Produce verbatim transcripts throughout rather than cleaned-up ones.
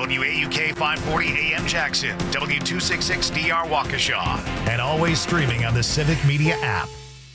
W A U K five forty A M Jackson, W two sixty-six D R Waukesha, and always streaming on the Civic Media app.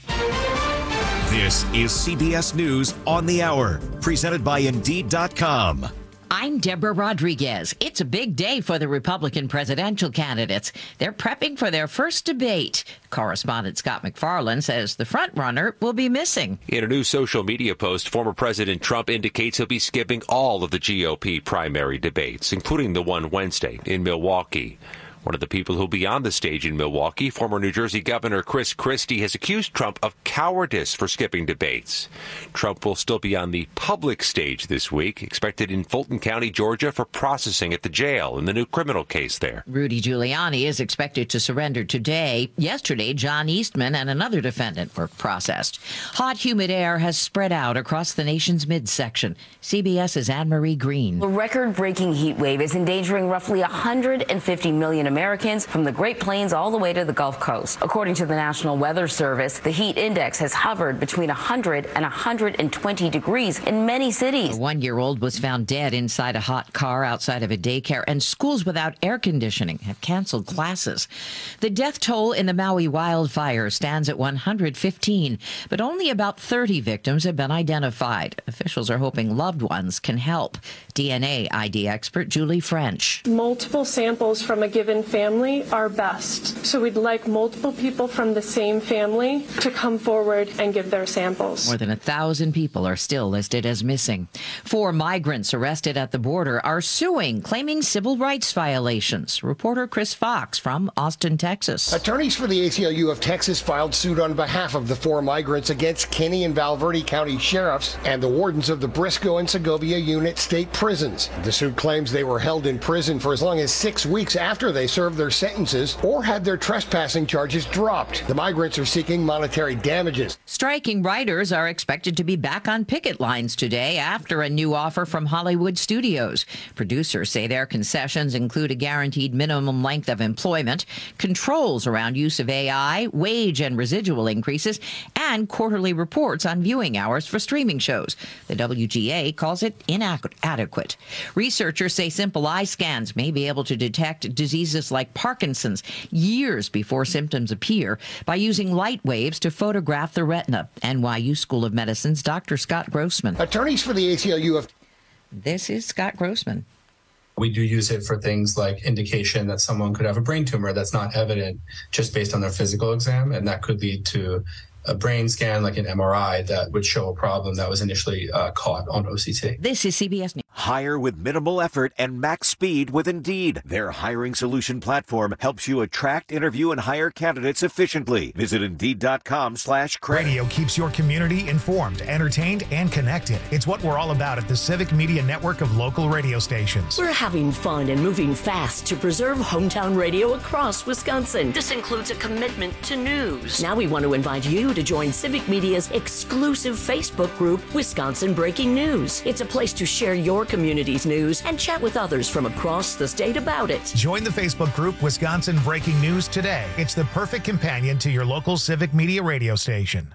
This is C B S News on the Hour, presented by Indeed dot com. I'm Deborah Rodriguez. It's a big day for the Republican presidential candidates. They're prepping for their first debate. Correspondent Scott McFarland says the frontrunner will be missing. In a new social media post, former President Trump indicates he'll be skipping all of the G O P primary debates, including the one Wednesday in Milwaukee. One of the people who'll be on the stage in Milwaukee, former New Jersey Governor Chris Christie, has accused Trump of cowardice for skipping debates. Trump will still be on the public stage this week, expected in Fulton County, Georgia, for processing at the jail in the new criminal case there. Rudy Giuliani is expected to surrender today. Yesterday, John Eastman and another defendant were processed. Hot, humid air has spread out across the nation's midsection. CBS's Anne-Marie Green. A record-breaking heat wave is endangering roughly one hundred fifty million Americans from the Great Plains all the way to the Gulf Coast. According to the National Weather Service, the heat index has hovered between one hundred and one hundred twenty degrees in many cities. A one-year-old was found dead inside a hot car outside of a daycare, and schools without air conditioning have canceled classes. The death toll in the Maui wildfire stands at one hundred fifteen, but only about thirty victims have been identified. Officials are hoping loved ones can help. D N A I D expert Julie French. Multiple samples from a given family are best. So we'd like multiple people from the same family to come forward and give their samples. More than a thousand people are still listed as missing. Four migrants arrested at the border are suing, claiming civil rights violations. Reporter Chris Fox from Austin, Texas. Attorneys for the A C L U of Texas filed suit on behalf of the four migrants against Kinney and Val Verde County sheriffs and the wardens of the Briscoe and Segovia Unit state prisons. The suit claims they were held in prison for as long as six weeks after they served their sentences or had their trespassing charges dropped. The migrants are seeking monetary damages. Striking writers are expected to be back on picket lines today after a new offer from Hollywood studios. Producers say their concessions include a guaranteed minimum length of employment, controls around use of A I, wage and residual increases, and quarterly reports on viewing hours for streaming shows. The W G A calls it inadequate. Researchers say simple eye scans may be able to detect diseases like Parkinson's years before symptoms appear by using light waves to photograph the retina. N Y U School of Medicine's Doctor Scott Grossman. Attorneys for the A C L U of... This is Scott Grossman. We do use it for things like indication that someone could have a brain tumor that's not evident just based on their physical exam, and that could lead to a brain scan like an M R I that would show a problem that was initially uh, caught on O C T. This is C B S News. Hire with minimal effort and max speed with Indeed. Their hiring solution platform helps you attract, interview, and hire candidates efficiently. Visit Indeed.com slash credit. Radio keeps your community informed, entertained, and connected. It's what we're all about at the Civic Media Network of local radio stations. We're having fun and moving fast to preserve hometown radio across Wisconsin. This includes a commitment to news. Now we want to invite you to join Civic Media's exclusive Facebook group, Wisconsin Breaking News. It's a place to share your community's news and chat with others from across the state about it. Join the Facebook group Wisconsin Breaking News today. It's the perfect companion to your local Civic Media radio station.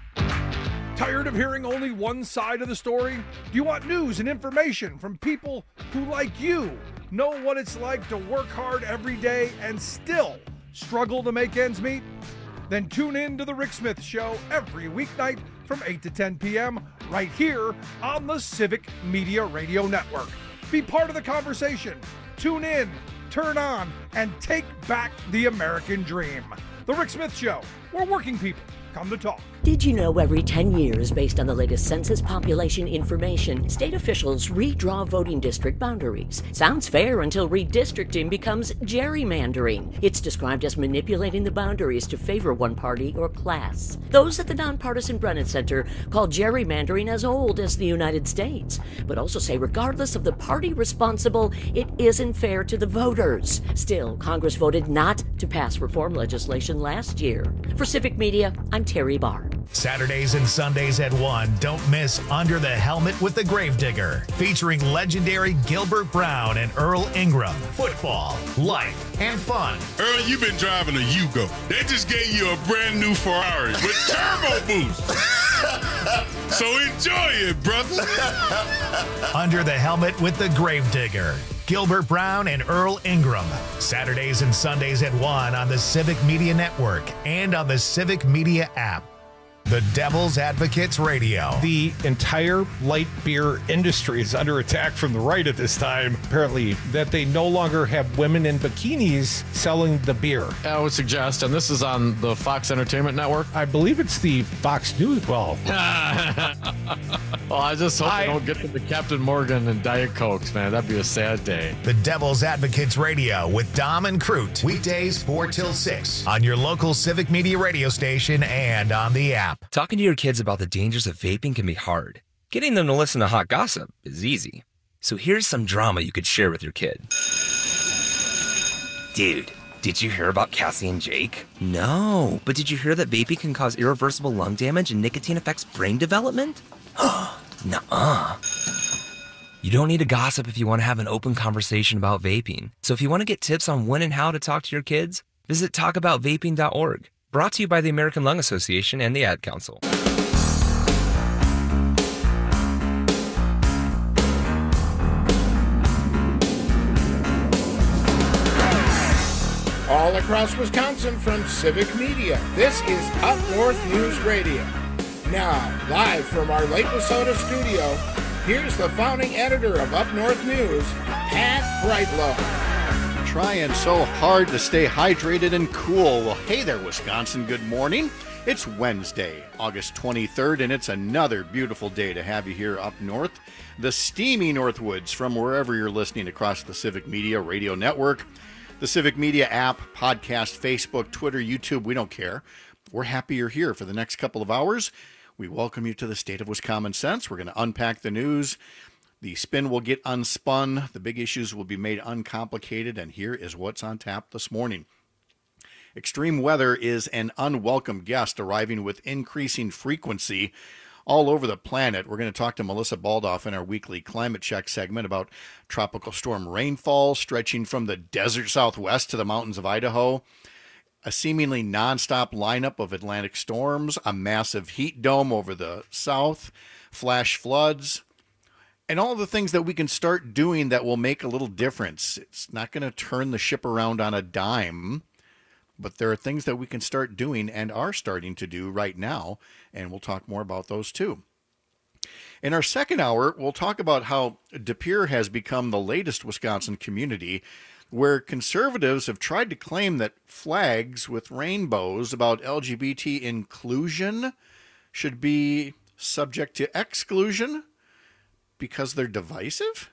Tired of hearing only one side of the story? Do you want news and information from people who, like you, know what it's like to work hard every day and still struggle to make ends meet? Then tune in to The Rick Smith Show every weeknight from eight to ten p.m. right here on the Civic Media Radio Network. Be part of the conversation. Tune in, turn on, and take back the American dream. The Rick Smith Show, where working people come to talk. Did you know every ten years, based on the latest census population information, state officials redraw voting district boundaries? Sounds fair until redistricting becomes gerrymandering. It's described as manipulating the boundaries to favor one party or class. Those at the nonpartisan Brennan Center call gerrymandering as old as the United States, but also say regardless of the party responsible, it isn't fair to the voters. Still, Congress voted not to pass reform legislation last year. For Civic Media, I'm Terry Barr. Saturdays and Sundays at one, don't miss Under the Helmet with the Gravedigger, featuring legendary Gilbert Brown and Earl Ingram. Football, life, and fun. Earl, you've been driving a Yugo. They just gave you a brand new Ferrari with turbo boost. So enjoy it, brother. Under the Helmet with the Gravedigger. Gilbert Brown and Earl Ingram. Saturdays and Sundays at one on the Civic Media Network and on the Civic Media app. The Devil's Advocates Radio. The entire light beer industry is under attack from the right at this time. Apparently, that they no longer have women in bikinis selling the beer. I would suggest, and this is on the Fox Entertainment Network. I believe it's the Fox News. Well, well, I just hope I, they don't get to the Captain Morgan and Diet Cokes, man. That'd be a sad day. The Devil's Advocates Radio with Dom and Crute. Weekdays four till six on your local Civic Media radio station and on the app. Talking to your kids about the dangers of vaping can be hard. Getting them to listen to hot gossip is easy. So here's some drama you could share with your kid. Dude, did you hear about Cassie and Jake? No, but did you hear that vaping can cause irreversible lung damage and nicotine affects brain development? Nuh-uh. You don't need to gossip if you want to have an open conversation about vaping. So if you want to get tips on when and how to talk to your kids, visit talk about vaping dot org. Brought to you by the American Lung Association and the Ad Council. All across Wisconsin from Civic Media, this is Up North News Radio. Now, live from our Lake Wissota studio, here's the founding editor of Up North News, Pat Brightlow. Trying so hard to stay hydrated and cool. Well, hey there, Wisconsin. Good morning. It's Wednesday, August twenty-third, and it's another beautiful day to have you here up north. The steamy Northwoods from wherever you're listening across the Civic Media Radio Network, the Civic Media app, podcast, Facebook, Twitter, YouTube. We don't care. We're happy you're here for the next couple of hours. We welcome you to the state of Wisconsin Sense. We're going to unpack the news. The spin will get unspun, the big issues will be made uncomplicated, and here is what's on tap this morning. Extreme weather is an unwelcome guest arriving with increasing frequency all over the planet. We're going to talk to Melissa Baldoff in our weekly Climate Check segment about tropical storm rainfall stretching from the desert southwest to the mountains of Idaho, a seemingly nonstop lineup of Atlantic storms, a massive heat dome over the south, flash floods, and all the things that we can start doing that will make a little difference. It's not going to turn the ship around on a dime, but there are things that we can start doing and are starting to do right now, and we'll talk more about those too. In our second hour, we'll talk about how De Pere has become the latest Wisconsin community where conservatives have tried to claim that flags with rainbows about L G B T inclusion should be subject to exclusion because they're divisive?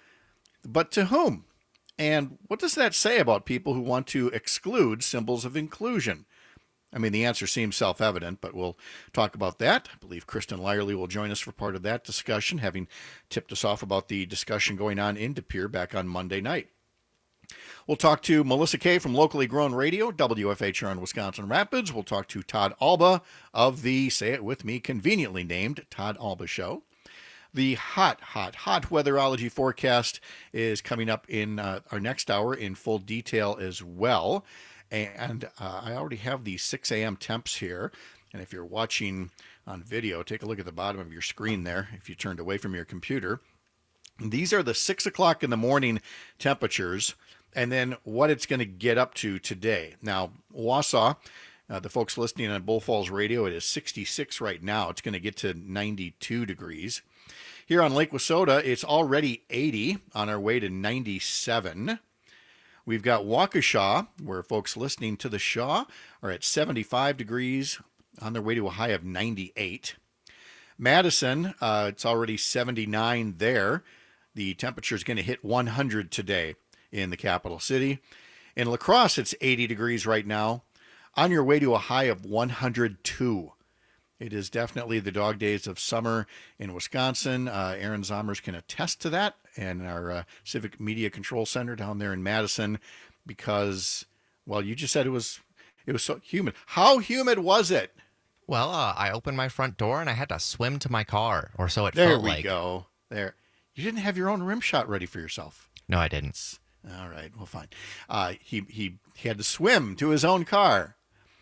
But to whom? And what does that say about people who want to exclude symbols of inclusion? I mean, the answer seems self-evident, but we'll talk about that. I believe Kristen Lyerly will join us for part of that discussion, having tipped us off about the discussion going on in De Pere back on Monday night. We'll talk to Melissa Kay from Locally Grown Radio, W F H R in Wisconsin Rapids. We'll talk to Todd Alba of the, say it with me, conveniently named Todd Alba Show. The hot, hot, hot weatherology forecast is coming up in uh, our next hour in full detail as well. And uh, I already have the six a.m. temps here. And if you're watching on video, take a look at the bottom of your screen there if you turned away from your computer. These are the six o'clock in the morning temperatures and then what it's going to get up to today. Now, Wausau, uh, the folks listening on Bull Falls Radio, it is sixty-six right now. It's going to get to ninety-two degrees. Here on Lake Wissota, it's already eighty, on our way to ninety-seven. We've got Waukesha, where folks listening to the Shaw are at seventy-five degrees, on their way to a high of ninety-eight. Madison, uh, it's already seventy-nine there. The temperature is going to hit one hundred today in the capital city. In La Crosse, it's eighty degrees right now, on your way to a high of one hundred two. It is definitely the dog days of summer in Wisconsin. Uh, Aaron Zommers can attest to that, and our uh, Civic Media Control Center down there in Madison, because, well, you just said it was it was so humid. How humid was it? Well, uh, I opened my front door and I had to swim to my car, or so it there felt There like. we go. There. You didn't have your own rim shot ready for yourself. No, I didn't. All right. Well, fine. Uh, he he he had to swim to his own car.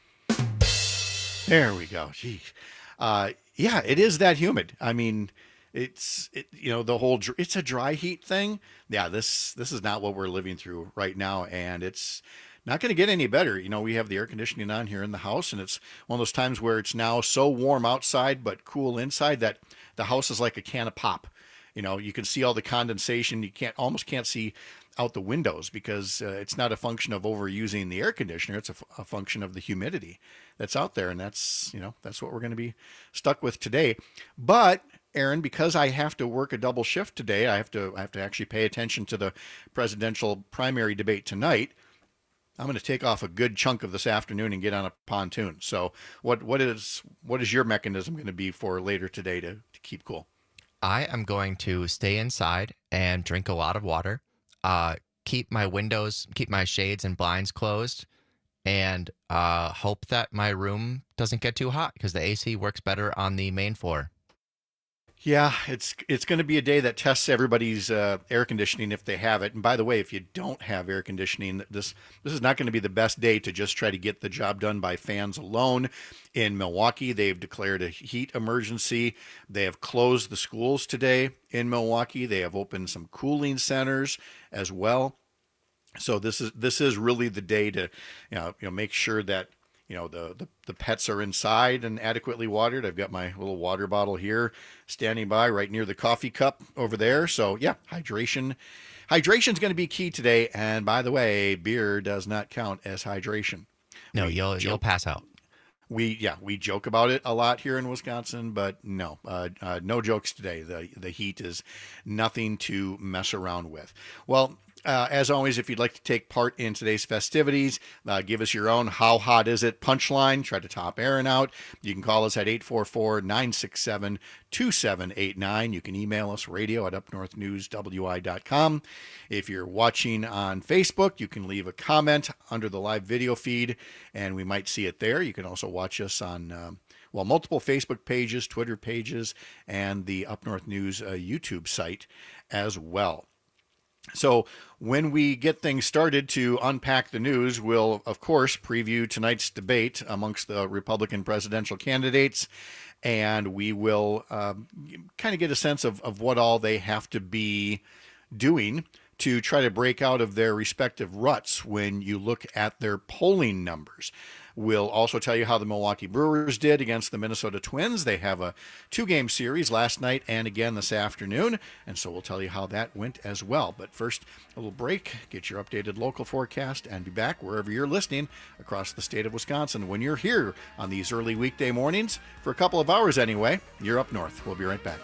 There we go. Gee. Uh, yeah, it is that humid. I mean, it's it, you know the whole it's a dry heat thing. Yeah, this this is not what we're living through right now, and it's not going to get any better. You know, we have the air conditioning on here in the house, and it's one of those times where it's now so warm outside but cool inside that the house is like a can of pop. You know, you can see all the condensation. You can't almost can't see out the windows because uh, it's not a function of overusing the air conditioner. It's a, f- a function of the humidity that's out there. And that's, you know, that's what we're going to be stuck with today. But Aaron, because I have to work a double shift today, I have to, I have to actually pay attention to the presidential primary debate tonight. I'm going to take off a good chunk of this afternoon and get on a pontoon. So what, what is, what is your mechanism going to be for later today to, to keep cool? I am going to stay inside and drink a lot of water. Uh, keep my windows, keep my shades and blinds closed, and uh, hope that my room doesn't get too hot because the A C works better on the main floor. Yeah, it's it's going to be a day that tests everybody's uh, air conditioning if they have it. And by the way, if you don't have air conditioning, this this is not going to be the best day to just try to get the job done by fans alone. In Milwaukee, they've declared a heat emergency. They have closed the schools today in Milwaukee. They have opened some cooling centers as well. So this is this is really the day to you know, you know make sure that you know the, the the pets are inside and adequately watered. I've got my little water bottle here standing by right near the coffee cup over there. So yeah, hydration. Hydration is going to be key today. And by the way, beer does not count as hydration. No, we you'll joke, you'll pass out. We yeah we joke about it a lot here in Wisconsin, but no, uh, uh, no jokes today. The the heat is nothing to mess around with. Well. Uh, as always, if you'd like to take part in today's festivities, uh, give us your own How Hot Is It punchline. Try to top Aaron out. You can call us at eight four four, nine six seven, two seven eight nine. You can email us radio at up north news w i dot com. If you're watching on Facebook, you can leave a comment under the live video feed, and we might see it there. You can also watch us on um, well, multiple Facebook pages, Twitter pages, and the Up North News uh, YouTube site as well. So when we get things started to unpack the news, we'll, of course, preview tonight's debate amongst the Republican presidential candidates, and we will um, kind of get a sense of, of what all they have to be doing to try to break out of their respective ruts when you look at their polling numbers. We'll also tell you how the Milwaukee Brewers did against the Minnesota Twins. They have a two-game series last night and again this afternoon, and so we'll tell you how that went as well. But first, a little break, get your updated local forecast, and be back wherever you're listening across the state of Wisconsin. When you're here on these early weekday mornings, for a couple of hours anyway, you're up north. We'll be right back.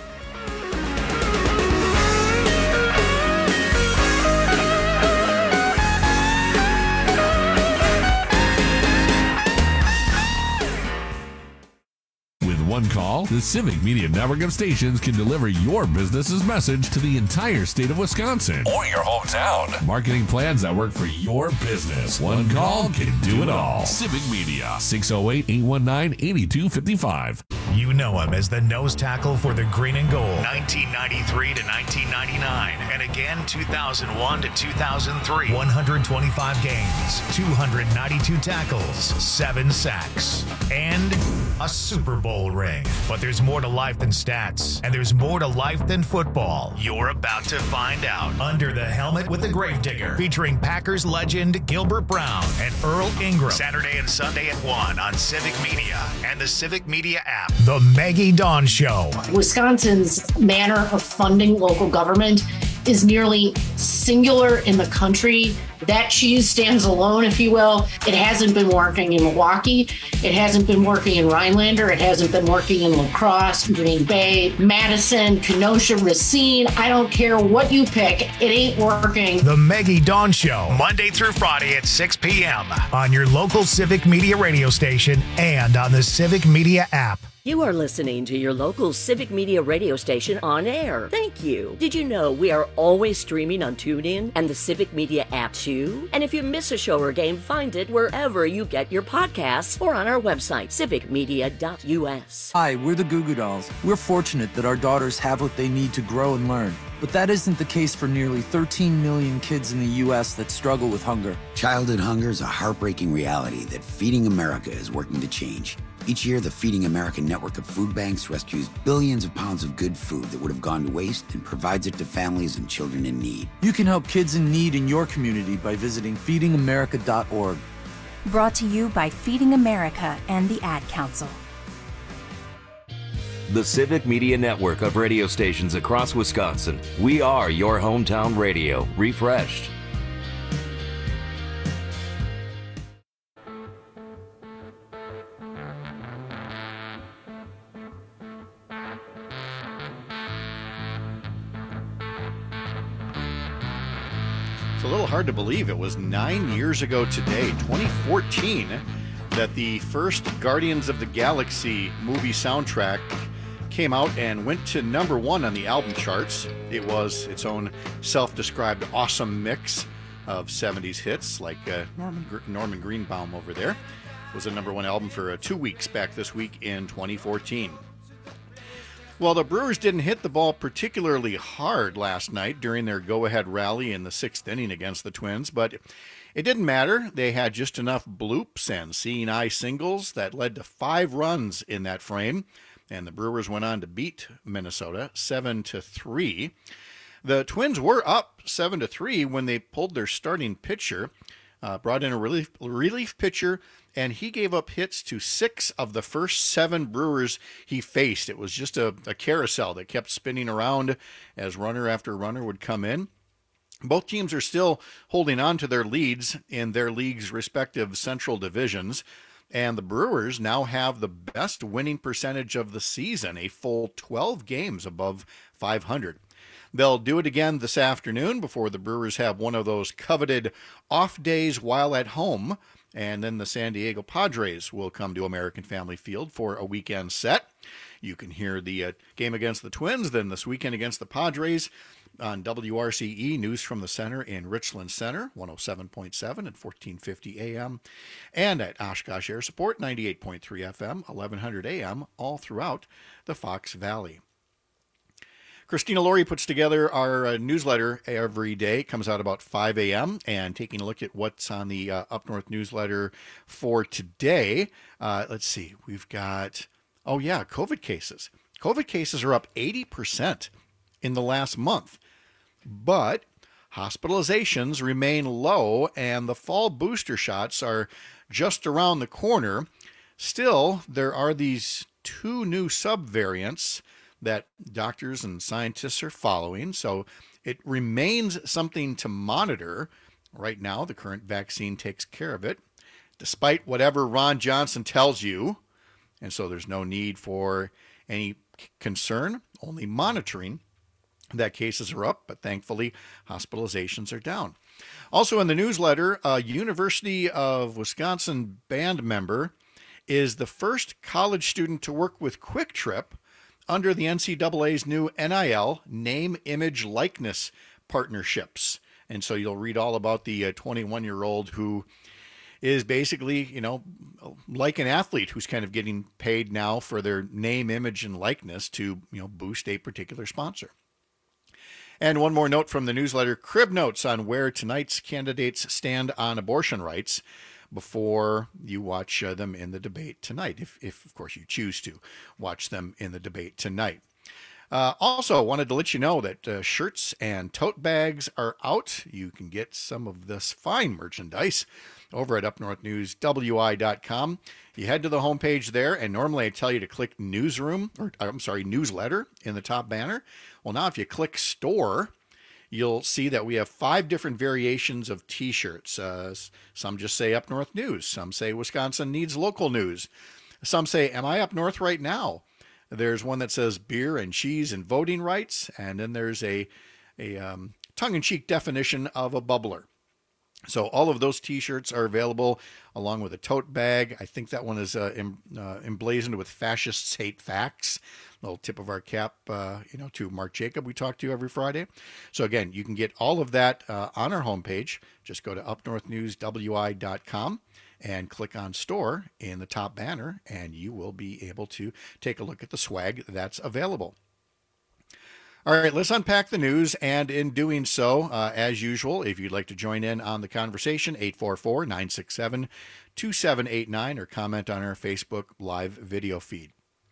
One call, the Civic Media Network of stations can deliver your business's message to the entire state of Wisconsin or your hometown. Marketing plans that work for your business. One call can do it all. Civic Media, six oh eight, eight one nine, eight two five five. You know him as the nose tackle for the Green and Gold, nineteen ninety-three to nineteen ninety-nine, and again two thousand one to two thousand three. one hundred twenty-five games, two hundred ninety-two tackles, seven sacks, and a Super Bowl ring. But there's more to life than stats, and there's more to life than football. You're about to find out. Under the Helmet with the Gravedigger, featuring Packers legend Gilbert Brown and Earl Ingram. Saturday and Sunday at one on Civic Media and the Civic Media app. The Maggie Dawn Show. Wisconsin's manner of funding local government is nearly singular in the country. That cheese stands alone, if you will. It hasn't been working in Milwaukee. It hasn't been working in Rhinelander. It hasn't been working in La Crosse, Green Bay, Madison, Kenosha, Racine. I don't care what you pick. It ain't working. The Maggie Dawn Show, Monday through Friday at six p.m. on your local Civic Media radio station and on the Civic Media app. You are listening to your local Civic Media radio station on air. Thank you. Did you know we are always streaming on TuneIn and the Civic Media app too? And if you miss a show or game, find it wherever you get your podcasts or on our website, civic media dot u s. Hi, we're the Goo Goo Dolls. We're fortunate that our daughters have what they need to grow and learn. But that isn't the case for nearly thirteen million kids in the U S that struggle with hunger. Childhood hunger is a heartbreaking reality that Feeding America is working to change. Each year, the Feeding America network of food banks rescues billions of pounds of good food that would have gone to waste and provides it to families and children in need. You can help kids in need in your community by visiting feeding america dot org. Brought to you by Feeding America and the Ad Council. The Civic Media Network of radio stations across Wisconsin. We are your hometown radio, refreshed. It's a little hard to believe it was nine years ago today, twenty fourteen, that the first Guardians of the Galaxy movie soundtrack came out and went to number one on the album charts. It was its own self-described awesome mix of seventies hits, like uh, Norman, Norman Greenbaum over there. It was a number one album for uh, two weeks back this week in twenty fourteen. Well, the Brewers didn't hit the ball particularly hard last night during their go-ahead rally in the sixth inning against the Twins, but it didn't matter. They had just enough bloops and seeing eye singles that led to five runs in that frame, and the Brewers went on to beat Minnesota seven to three. The Twins were up seven to three when they pulled their starting pitcher, uh, brought in a relief, relief pitcher, and he gave up hits to six of the first seven Brewers he faced. It was just a, a carousel that kept spinning around as runner after runner would come in. Both teams are still holding on to their leads in their league's respective central divisions, and the Brewers now have the best winning percentage of the season, a full twelve games above five hundred. They'll do it again this afternoon before the Brewers have one of those coveted off days while at home, and then the San Diego Padres will come to American Family Field for a weekend set. You can hear the uh, game against the Twins, then this weekend against the Padres on W R C E News from the Center in Richland Center, one oh seven point seven at fourteen fifty A M, and at Oshkosh Air Support, ninety-eight point three F M, eleven hundred A M, all throughout the Fox Valley. Christina Laurie puts together our uh, newsletter every day. It comes out about five A M, and taking a look at what's on the uh, Up North newsletter for today. Uh, let's see, we've got, oh yeah, COVID cases. COVID cases are up eighty percent in the last month, but hospitalizations remain low, and the fall booster shots are just around the corner. Still, there are these two new subvariants that doctors and scientists are following, so it remains something to monitor. Right now, the current vaccine takes care of it, despite whatever Ron Johnson tells you, and so there's no need for any concern, only monitoring that cases are up, but thankfully hospitalizations are down. Also in the newsletter, a University of Wisconsin band member is the first college student to work with Quick Trip under the N C double A's new N I L, Name, Image, Likeness partnerships. And so you'll read all about the twenty-one-year-old who is basically, you know, like an athlete who's kind of getting paid now for their name, image, and likeness to, you know, boost a particular sponsor. And one more note from the newsletter, crib notes on where tonight's candidates stand on abortion rights before you watch uh, them in the debate tonight, if, if, of course, you choose to watch them in the debate tonight. Uh, also, wanted to let you know that uh, shirts and tote bags are out. You can get some of this fine merchandise over at up north news w i dot com. You head to the homepage there, and normally I tell you to click newsroom, or I'm sorry, newsletter in the top banner. Well, now if you click store, you'll see that we have five different variations of t-shirts. Uh, some just say Up North News. Some say Wisconsin needs local news. Some say, am I up north right now? There's one that says beer and cheese and voting rights. And then there's a, a um, tongue-in-cheek definition of a bubbler. So all of those t-shirts are available along with a tote bag. I think that one is uh, em, uh, emblazoned with fascists hate facts. A little tip of our cap, uh, you know, to Mark Jacob we talk to every Friday. So again, you can get all of that uh, on our homepage. Just go to up north news w i dot com and click on store in the top banner, and you will be able to take a look at the swag that's available. All right, let's unpack the news. And in doing so, uh, as usual, if you'd like to join in on the conversation, eight four four, nine six seven, two seven eight nine or comment on our Facebook live video feed.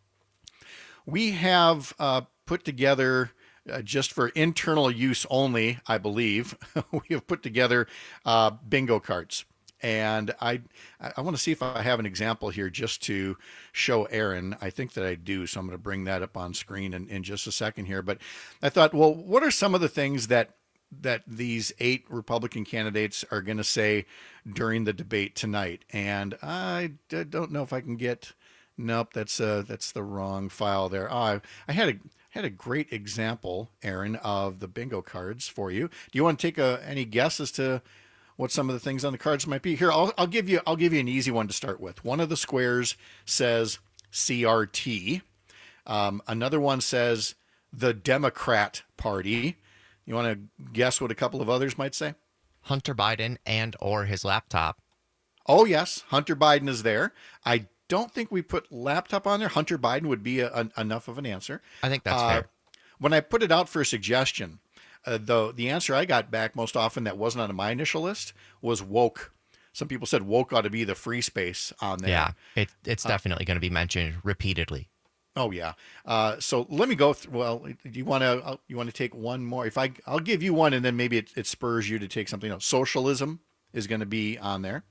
We have uh, put together, uh, just for internal use only, I believe, we have put together uh, bingo cards. And I I want to see if I have an example here just to show Aaron. I think that I do, so I'm going to bring that up on screen in, in just a second here. But I thought, well, what are some of the things that that these eight Republican candidates are going to say during the debate tonight? And I d- don't know if I can get... Nope, that's uh, that's the wrong file there. Oh, I, I had a had a great example, Aaron, of the bingo cards for you. Do you want to take a, any guess as to what some of the things on the cards might be? Here, I'll, I'll give you I'll give you an easy one to start with. One of the squares says C R T. Um, another one says the Democrat Party. You want to guess what a couple of others might say? Hunter Biden and or his laptop. Oh, yes. Hunter Biden is there. I don't think we put laptop on there. Hunter Biden would be a, a, enough of an answer. I think that's uh, fair. When I put it out for a suggestion, uh, the, the answer I got back most often that wasn't on my initial list was woke. Some people said woke ought to be the free space on there. Yeah, it, it's Uh, definitely going to be mentioned repeatedly. Oh yeah. Uh, so let me go through. Well, do you want to? You want to take one more? If I, I'll give you one, and then maybe it, it spurs you to take something else. Socialism is going to be on there.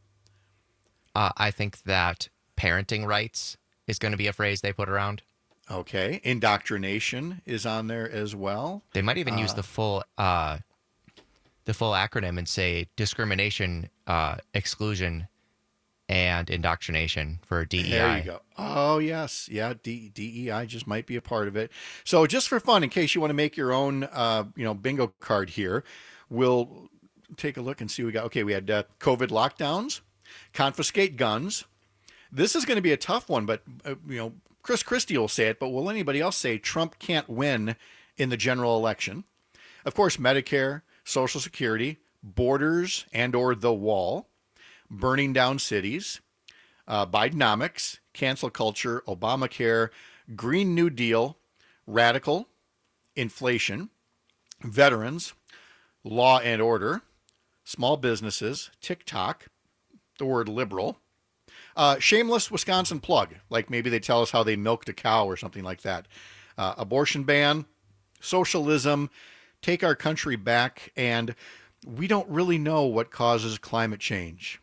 Uh, I think that parenting rights is going to be a phrase they put around. Okay. Indoctrination is on there as well. They might even Uh, use the full uh, the full acronym and say discrimination, uh, exclusion, and indoctrination for D E I. There you go. Oh, yes. Yeah, D, DEI just might be a part of it. So just for fun, in case you want to make your own, uh, you know, bingo card here, we'll take a look and see what we got. Okay, we had uh, COVID lockdowns, confiscate guns. This is going to be a tough one, but, uh, you know, Chris Christie will say it, but will anybody else say Trump can't win in the general election? Of course, Medicare, Social Security, borders and or the wall, burning down cities, uh, Bidenomics, cancel culture, Obamacare, Green New Deal, radical, inflation, veterans, law and order, small businesses, TikTok, the word liberal, uh, shameless Wisconsin plug, like maybe they tell us how they milked a cow or something like that, uh, abortion ban, socialism, take our country back, and we don't really know what causes climate change.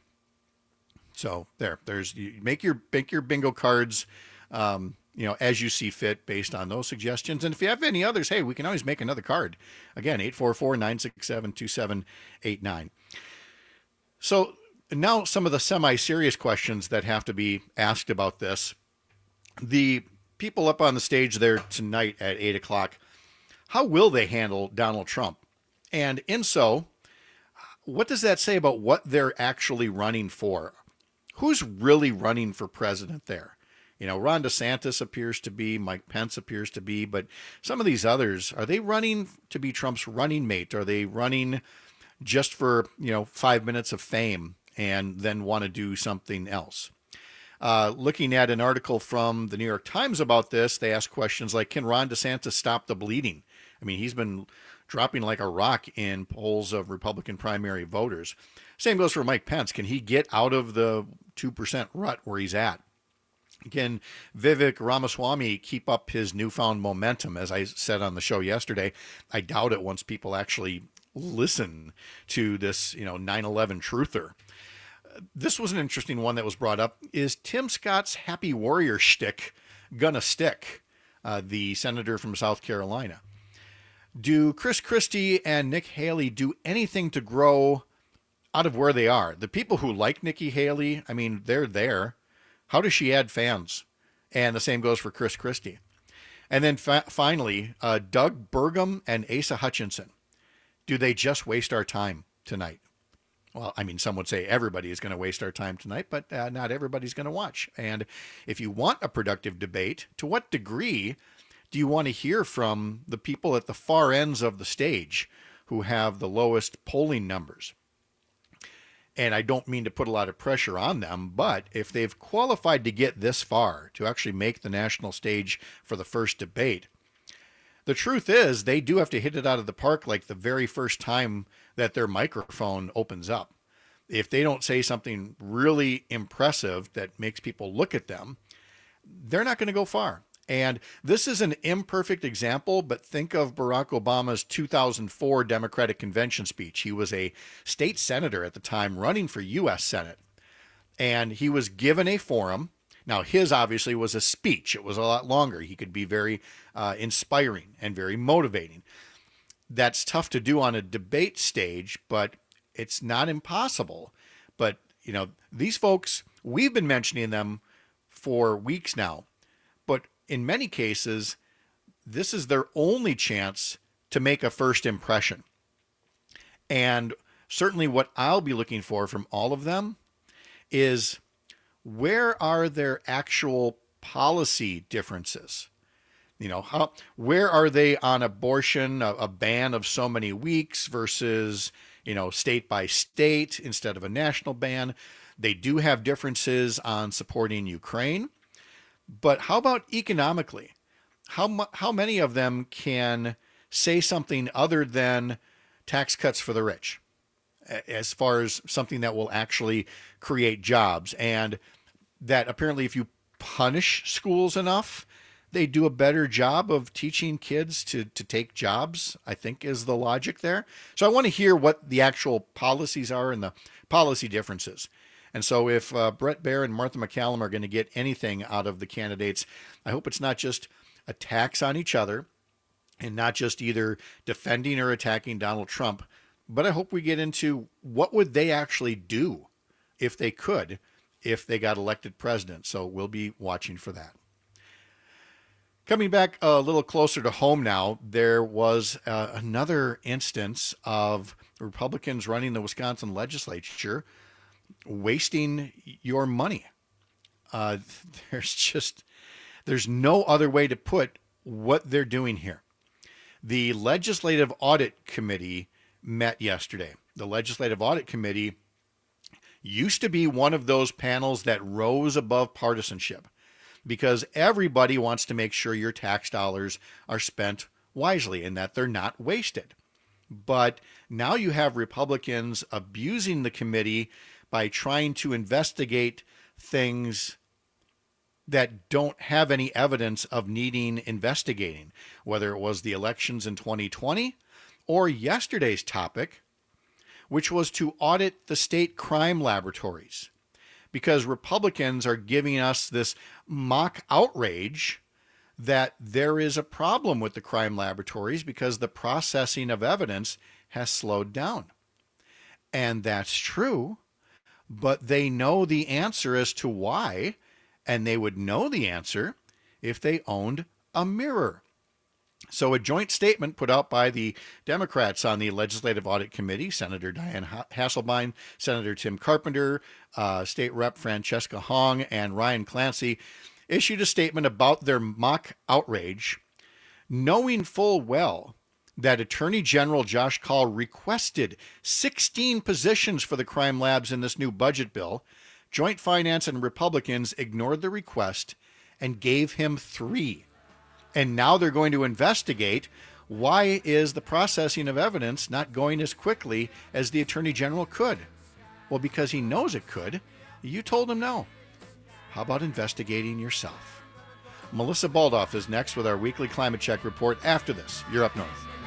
So there, there's you make your make your bingo cards, um, you know, as you see fit based on those suggestions. And if you have any others, hey, we can always make another card. Again, eight four four, nine six seven, two seven eight nine. So now some of the semi-serious questions that have to be asked about this. The people up on the stage there tonight at eight o'clock, how will they handle Donald Trump? And in so, what does that say about what they're actually running for? Who's really running for president there? You know, Ron DeSantis appears to be, Mike Pence appears to be, but some of these others, are they running to be Trump's running mate? Are they running just for, you know, five minutes of fame and then want to do something else? Uh, looking at an article from the New York Times about this, they ask questions like, can Ron DeSantis stop the bleeding? I mean, he's been dropping like a rock in polls of Republican primary voters. Same goes for Mike Pence. Can he get out of the two percent rut where he's at? Can Vivek Ramaswamy keep up his newfound momentum? As I said on the show yesterday, I doubt it once people actually listen to this, you know, nine eleven truther. This was an interesting one that was brought up. Is Tim Scott's happy warrior shtick gonna stick? Uh, the senator from South Carolina. Do Chris Christie and Nick Haley do anything to grow out of where they are? The people who like Nikki Haley, I mean, they're there. How does she add fans? And the same goes for Chris Christie. And then fa- finally, uh, Doug Burgum and Asa Hutchinson. Do they just waste our time tonight? Well, I mean, some would say everybody is going to waste our time tonight, but uh, not everybody's going to watch. And if you want a productive debate, to what degree do you want to hear from the people at the far ends of the stage who have the lowest polling numbers? And I don't mean to put a lot of pressure on them, but if they've qualified to get this far, to actually make the national stage for the first debate, the truth is they do have to hit it out of the park like the very first time that their microphone opens up. If they don't say something really impressive that makes people look at them, they're not going to go far. And this is an imperfect example, but think of Barack Obama's two thousand four Democratic Convention speech. He was a state senator at the time running for U S Senate, and he was given a forum. Now, his obviously was a speech. It was a lot longer. He could be very uh, inspiring and very motivating. That's tough to do on a debate stage, but it's not impossible. But, you know, these folks, we've been mentioning them for weeks now, but in many cases, this is their only chance to make a first impression. And certainly what I'll be looking for from all of them is, where are their actual policy differences? You know, how, where are they on abortion, a, a ban of so many weeks versus, you know, state by state instead of a national ban? They do have differences on supporting Ukraine. But how about economically? How, how many of them can say something other than tax cuts for the rich, as far as something that will actually create jobs? And that apparently if you punish schools enough, they do a better job of teaching kids to, to take jobs, I think is the logic there. So I want to hear what the actual policies are and the policy differences. And so if uh, Bret Baier and Martha MacCallum are going to get anything out of the candidates, I hope it's not just attacks on each other and not just either defending or attacking Donald Trump, but I hope we get into what would they actually do if they could, if they got elected president. So we'll be watching for that. Coming back a little closer to home now, there was uh, another instance of Republicans running the Wisconsin legislature wasting your money. Uh, there's just, there's no other way to put what they're doing here. The Legislative Audit Committee met yesterday. The Legislative Audit Committee used to be one of those panels that rose above partisanship, because everybody wants to make sure your tax dollars are spent wisely and that they're not wasted. But now you have Republicans abusing the committee by trying to investigate things that don't have any evidence of needing investigating, whether it was the elections in twenty twenty or yesterday's topic, which was to audit the state crime laboratories, because Republicans are giving us this mock outrage that there is a problem with the crime laboratories because the processing of evidence has slowed down. And that's true, but they know the answer as to why, and they would know the answer if they owned a mirror. So a joint statement put out by the Democrats on the Legislative Audit Committee, Senator Diane Hasselbein, Senator Tim Carpenter, uh, State Rep Francesca Hong, and Ryan Clancy, issued a statement about their mock outrage, knowing full well that Attorney General Josh Kaul requested sixteen positions for the crime labs in this new budget bill. Joint Finance and Republicans ignored the request and gave him three. And now they're going to investigate why is the processing of evidence not going as quickly as the Attorney General could. Well, because he knows it could. You told him no. How about investigating yourself? Melissa Baldoff is next with our weekly Climate Check report after this. You're Up North.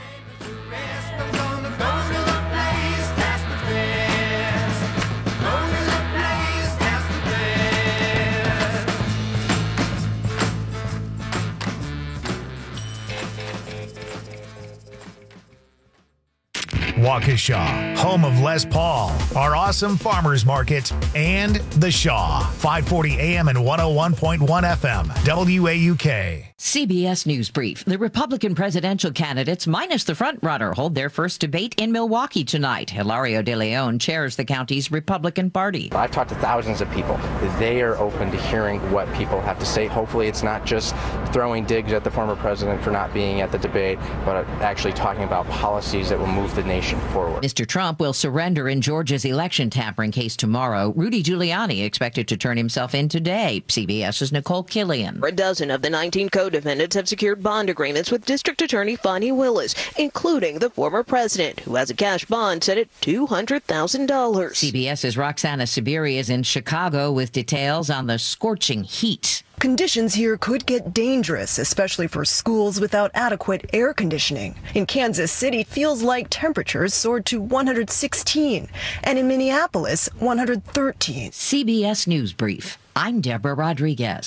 Waukesha, home of Les Paul, our awesome farmers market, and The Shaw, five forty A M and one oh one point one F M, W A U K. C B S News Brief. The Republican presidential candidates, minus the frontrunner, hold their first debate in Milwaukee tonight. Hilario De Leon chairs the county's Republican Party. I've talked to thousands of people. They are open to hearing what people have to say. Hopefully it's not just throwing digs at the former president for not being at the debate, but actually talking about policies that will move the nation forward. Mister Trump will surrender in Georgia's election tampering case tomorrow. Rudy Giuliani expected to turn himself in today. CBS's Nicole Killian. A dozen of the nineteen co-defendants have secured bond agreements with District Attorney Fani Willis, including the former president, who has a cash bond set at two hundred thousand dollars. CBS's Roxana Sabiri is in Chicago with details on the scorching heat. Conditions here could get dangerous, especially for schools without adequate air conditioning. In Kansas City, it feels like temperatures soared to one hundred sixteen, and in Minneapolis, one hundred thirteen. C B S News Brief. I'm Deborah Rodriguez.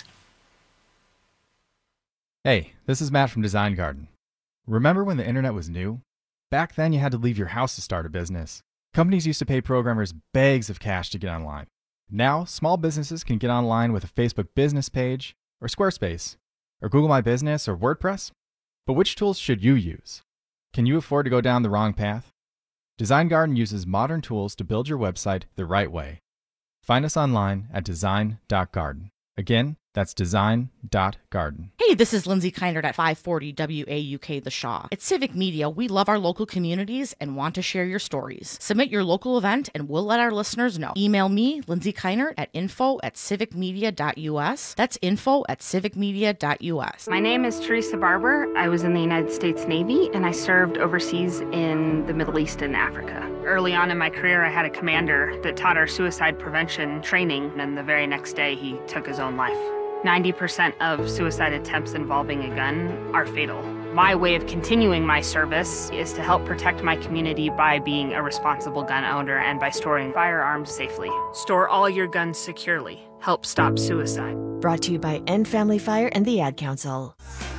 Hey, this is Matt from Design Garden. Remember when the internet was new? Back then, you had to leave your house to start a business. Companies used to pay programmers bags of cash to get online. Now, small businesses can get online with a Facebook business page, or Squarespace, or Google My Business, or WordPress. But which tools should you use? Can you afford to go down the wrong path? Design Garden uses modern tools to build your website the right way. Find us online at design dot garden. Again, that's design dot garden. Hey, this is Lindsay Keinert at five forty W A U K The Shaw. At Civic Media, we love our local communities and want to share your stories. Submit your local event and we'll let our listeners know. Email me, Lindsay Keinert, at info at civic media dot u s. That's info at civic media dot u s. My name is Teresa Barber. I was in the United States Navy and I served overseas in the Middle East and Africa. Early on in my career, I had a commander that taught our suicide prevention training, and the very next day he took his own life. ninety percent of suicide attempts involving a gun are fatal. My way of continuing my service is to help protect my community by being a responsible gun owner and by storing firearms safely. Store all your guns securely. Help stop suicide. Brought to you by End Family Fire and the Ad Council.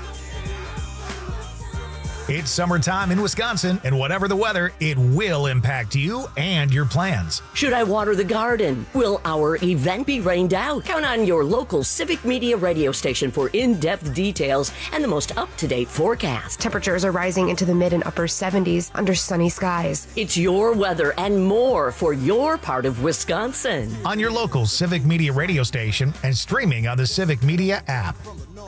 It's summertime in Wisconsin, and whatever the weather, it will impact you and your plans. Should I water the garden? Will our event be rained out? Count on your local Civic Media radio station for in-depth details and the most up-to-date forecast. Temperatures are rising into the mid and upper seventies under sunny skies. It's your weather and more for your part of Wisconsin. On your local Civic Media radio station and streaming on the Civic Media app.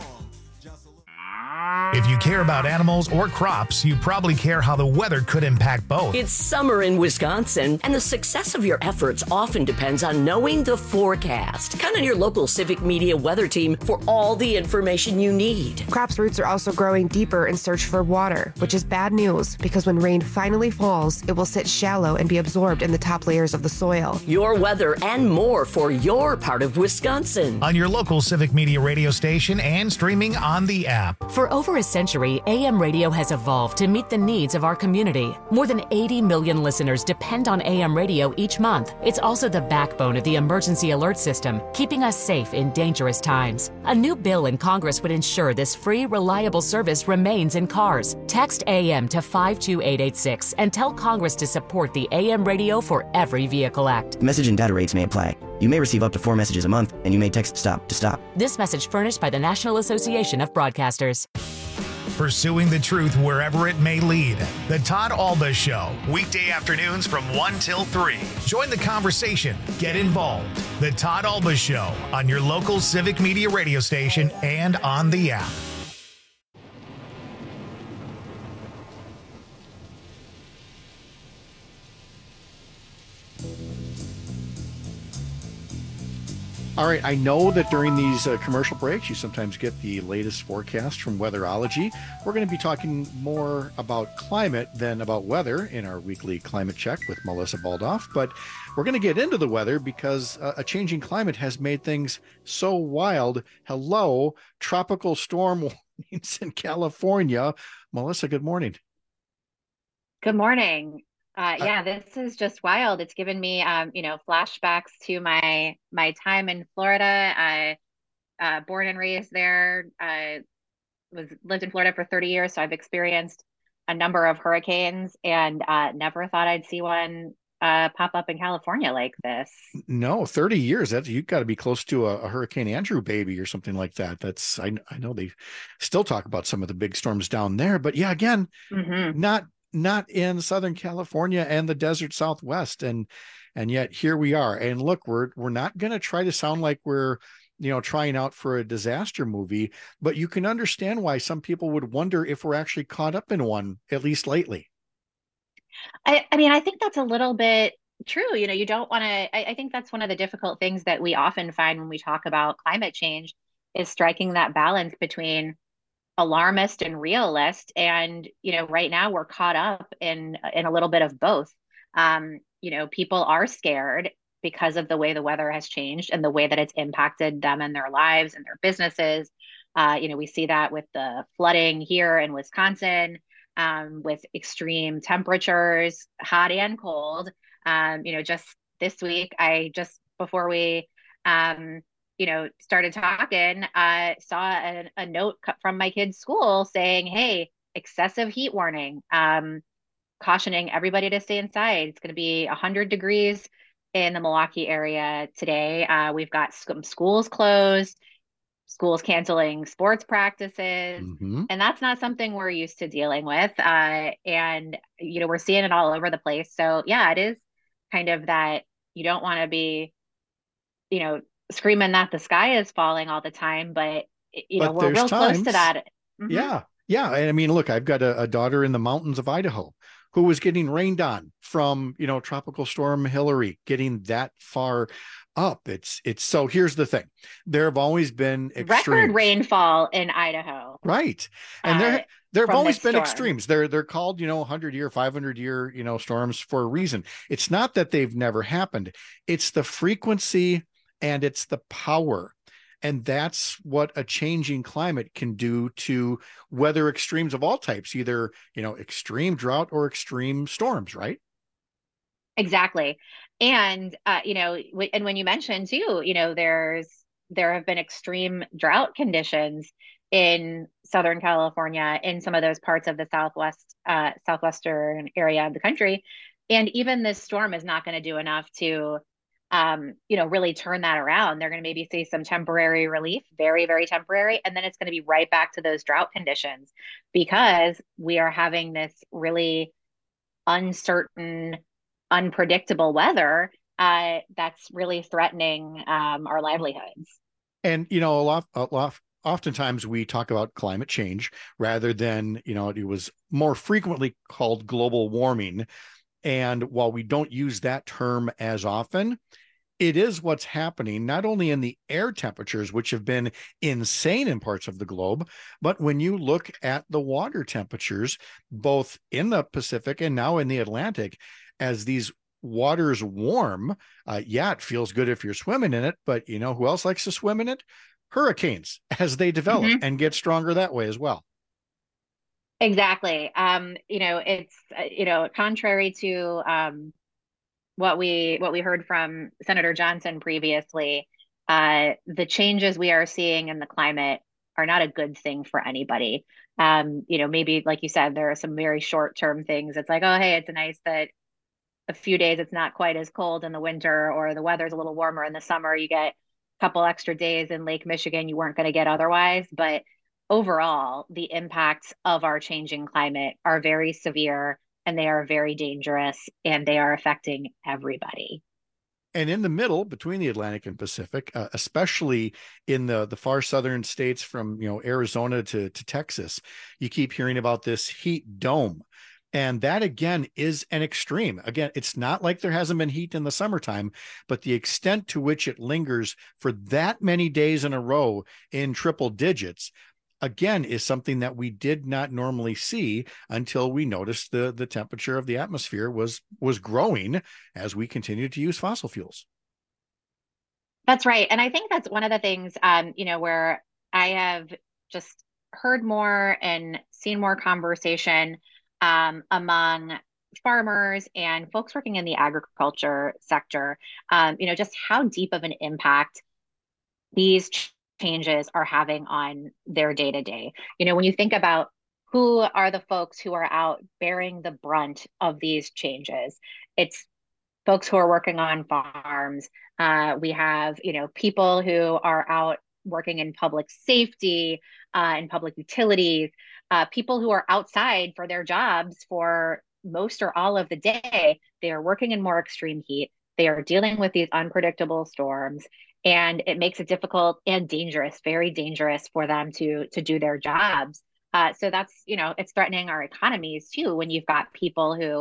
If you care about animals or crops, you probably care how the weather could impact both. It's summer in Wisconsin, and the success of your efforts often depends on knowing the forecast. Count on your local Civic Media weather team for all the information you need. Crops' roots are also growing deeper in search for water, which is bad news because when rain finally falls, it will sit shallow and be absorbed in the top layers of the soil. Your weather and more for your part of Wisconsin. On your local Civic Media radio station and streaming on the app. For over a century, A M radio has evolved to meet the needs of our community. More than eighty million listeners depend on A M radio each month. It's also the backbone of the emergency alert system, keeping us safe in dangerous times. A new bill in Congress would ensure this free, reliable service remains in cars. Text A M to five two eight eight six and tell Congress to support the A M Radio for Every Vehicle Act. Message and data rates may apply. You may receive up to four messages a month, and you may text STOP to stop. This message furnished by the National Association of Broadcasters. Pursuing the truth wherever it may lead. The Todd Alba Show, weekday afternoons from one till three. Join the conversation. Get involved. The Todd Alba Show on your local Civic Media radio station and on the app. All right, I know that during these uh, commercial breaks, you sometimes get the latest forecast from Weatherology. We're going to be talking more about climate than about weather in our weekly climate check with Melissa Baldoff, but we're going to get into the weather because uh, a changing climate has made things so wild. Hello, tropical storm warnings in California. Melissa, good morning. Good morning. Uh, yeah, this is just wild. It's given me, um, you know, flashbacks to my my time in Florida. I uh, born and raised there. I was lived in Florida for thirty years, so I've experienced a number of hurricanes, and uh, never thought I'd see one uh, pop up in California like this. No, thirty years. That you've got to be close to a, a Hurricane Andrew baby or something like that. That's I I know they still talk about some of the big storms down there, but yeah, again, mm-hmm. not. not in Southern California and the desert Southwest. And, and yet here we are. And look, we're, we're not going to try to sound like we're, you know, trying out for a disaster movie, but you can understand why some people would wonder if we're actually caught up in one, at least lately. I, I mean, I think that's a little bit true. You know, you don't want to, I, I think that's one of the difficult things that we often find when we talk about climate change is striking that balance between alarmist and realist. And, you know, right now we're caught up in in a little bit of both. Um, you know, people are scared because of the way the weather has changed and the way that it's impacted them and their lives and their businesses. Uh, you know, we see that with the flooding here in Wisconsin, um, with extreme temperatures, hot and cold. Um, you know, just this week, I just before we um, you know, started talking, uh, saw a, a note from my kid's school saying, hey, excessive heat warning, um, cautioning everybody to stay inside. It's going to be one hundred degrees in the Milwaukee area today. Uh, we've got some schools closed, schools canceling sports practices. Mm-hmm. And that's not something we're used to dealing with. Uh, and, you know, we're seeing it all over the place. So, yeah, it is kind of that you don't want to be, you know, screaming that the sky is falling all the time, but you know, But we're real there's close times- to that. Mhm. Yeah. Yeah. And I mean, look, I've got a, a daughter in the mountains of Idaho who was getting rained on from, you know, Tropical Storm Hillary, getting that far up. It's, it's, so here's the thing. There have always been Record extremes. rainfall in Idaho. Right. And there, Uh, there have from always this been storm. extremes. They're, they're called, you know, one hundred year, five hundred year, you know, storms for a reason. It's not that they've never happened. It's the frequency and it's the power. And that's what a changing climate can do to weather extremes of all types, either, you know, extreme drought or extreme storms, right? Exactly. And, uh, you know, w- and when you mentioned too, you know, there's, there have been extreme drought conditions in Southern California, in some of those parts of the Southwest, uh, Southwestern area of the country. And even this storm is not going to do enough to, um, you know, really turn that around. They're going to maybe see some temporary relief, very, very temporary. And then it's going to be right back to those drought conditions because we are having this really uncertain, unpredictable weather uh, that's really threatening um, our livelihoods. And, you know, a lot, a lot, oftentimes we talk about climate change rather than, you know, it was more frequently called global warming. And while we don't use that term as often, it is what's happening, not only in the air temperatures, which have been insane in parts of the globe, but when you look at the water temperatures, both in the Pacific and now in the Atlantic, as these waters warm, uh, yeah, it feels good if you're swimming in it, but you know who else likes to swim in it? Hurricanes, as they develop Mhm. and get stronger that way as well. Exactly. Um, you know, it's, uh, you know, contrary to um, what we what we heard from Senator Johnson previously, uh, the changes we are seeing in the climate are not a good thing for anybody. Um, you know, maybe like you said, there are some very short-term things. It's like, oh, hey, it's nice that a few days it's not quite as cold in the winter, or the weather's a little warmer in the summer. You get a couple extra days in Lake Michigan you weren't going to get otherwise. But overall, the impacts of our changing climate are very severe and they are very dangerous and they are affecting everybody. And in the middle between the Atlantic and Pacific, uh, especially in the, the far southern states from, you know, Arizona to, to Texas, you keep hearing about this heat dome. And that, again, is an extreme. Again, it's not like there hasn't been heat in the summertime, but the extent to which it lingers for that many days in a row in triple digits, again, is something that we did not normally see until we noticed the, the temperature of the atmosphere was, was growing as we continued to use fossil fuels. That's right. And I think that's one of the things, um, you know, where I have just heard more and seen more conversation um, among farmers and folks working in the agriculture sector, um, you know, just how deep of an impact these ch- changes are having on their day to day. You know, when you think about who are the folks who are out bearing the brunt of these changes, it's folks who are working on farms. Uh, we have, you know, people who are out working in public safety, uh, in public utilities, uh, people who are outside for their jobs for most or all of the day. They are working in more extreme heat. They are dealing with these unpredictable storms, and it makes it difficult and dangerous, very dangerous for them to to do their jobs. Uh, so that's, you know, it's threatening our economies too when you've got people who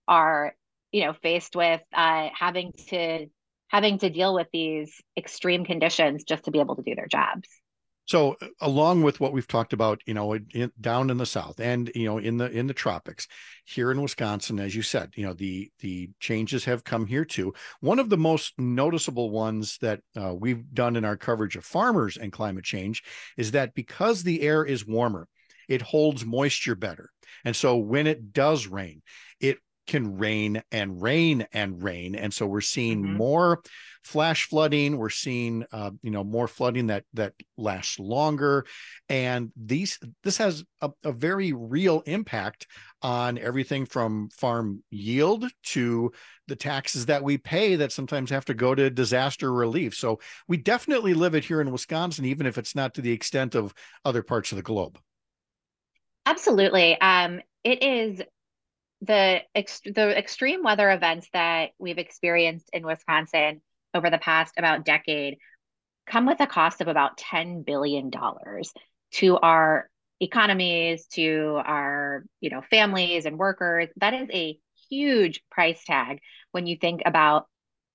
are, you know, faced with uh, having to having to deal with these extreme conditions just to be able to do their jobs. So along with what we've talked about, you know, in, down in the South and, you know, in the in the tropics here in Wisconsin, as you said, you know, the the changes have come here too. One of the most noticeable ones that uh, we've done in our coverage of farmers and climate change is that because the air is warmer, it holds moisture better. And so when it does rain, it can rain and rain and rain. And so we're seeing mm-hmm. more flash flooding. We're seeing, uh, you know, more flooding that that lasts longer. And these this has a, a very real impact on everything from farm yield to the taxes that we pay that sometimes have to go to disaster relief. So we definitely live it here in Wisconsin, even if it's not to the extent of other parts of the globe. Absolutely. Um, it is the ex- the extreme weather events that we've experienced in Wisconsin over the past about decade come with a cost of about ten billion dollars to our economies, to our, you know, families and workers. That is a huge price tag when you think about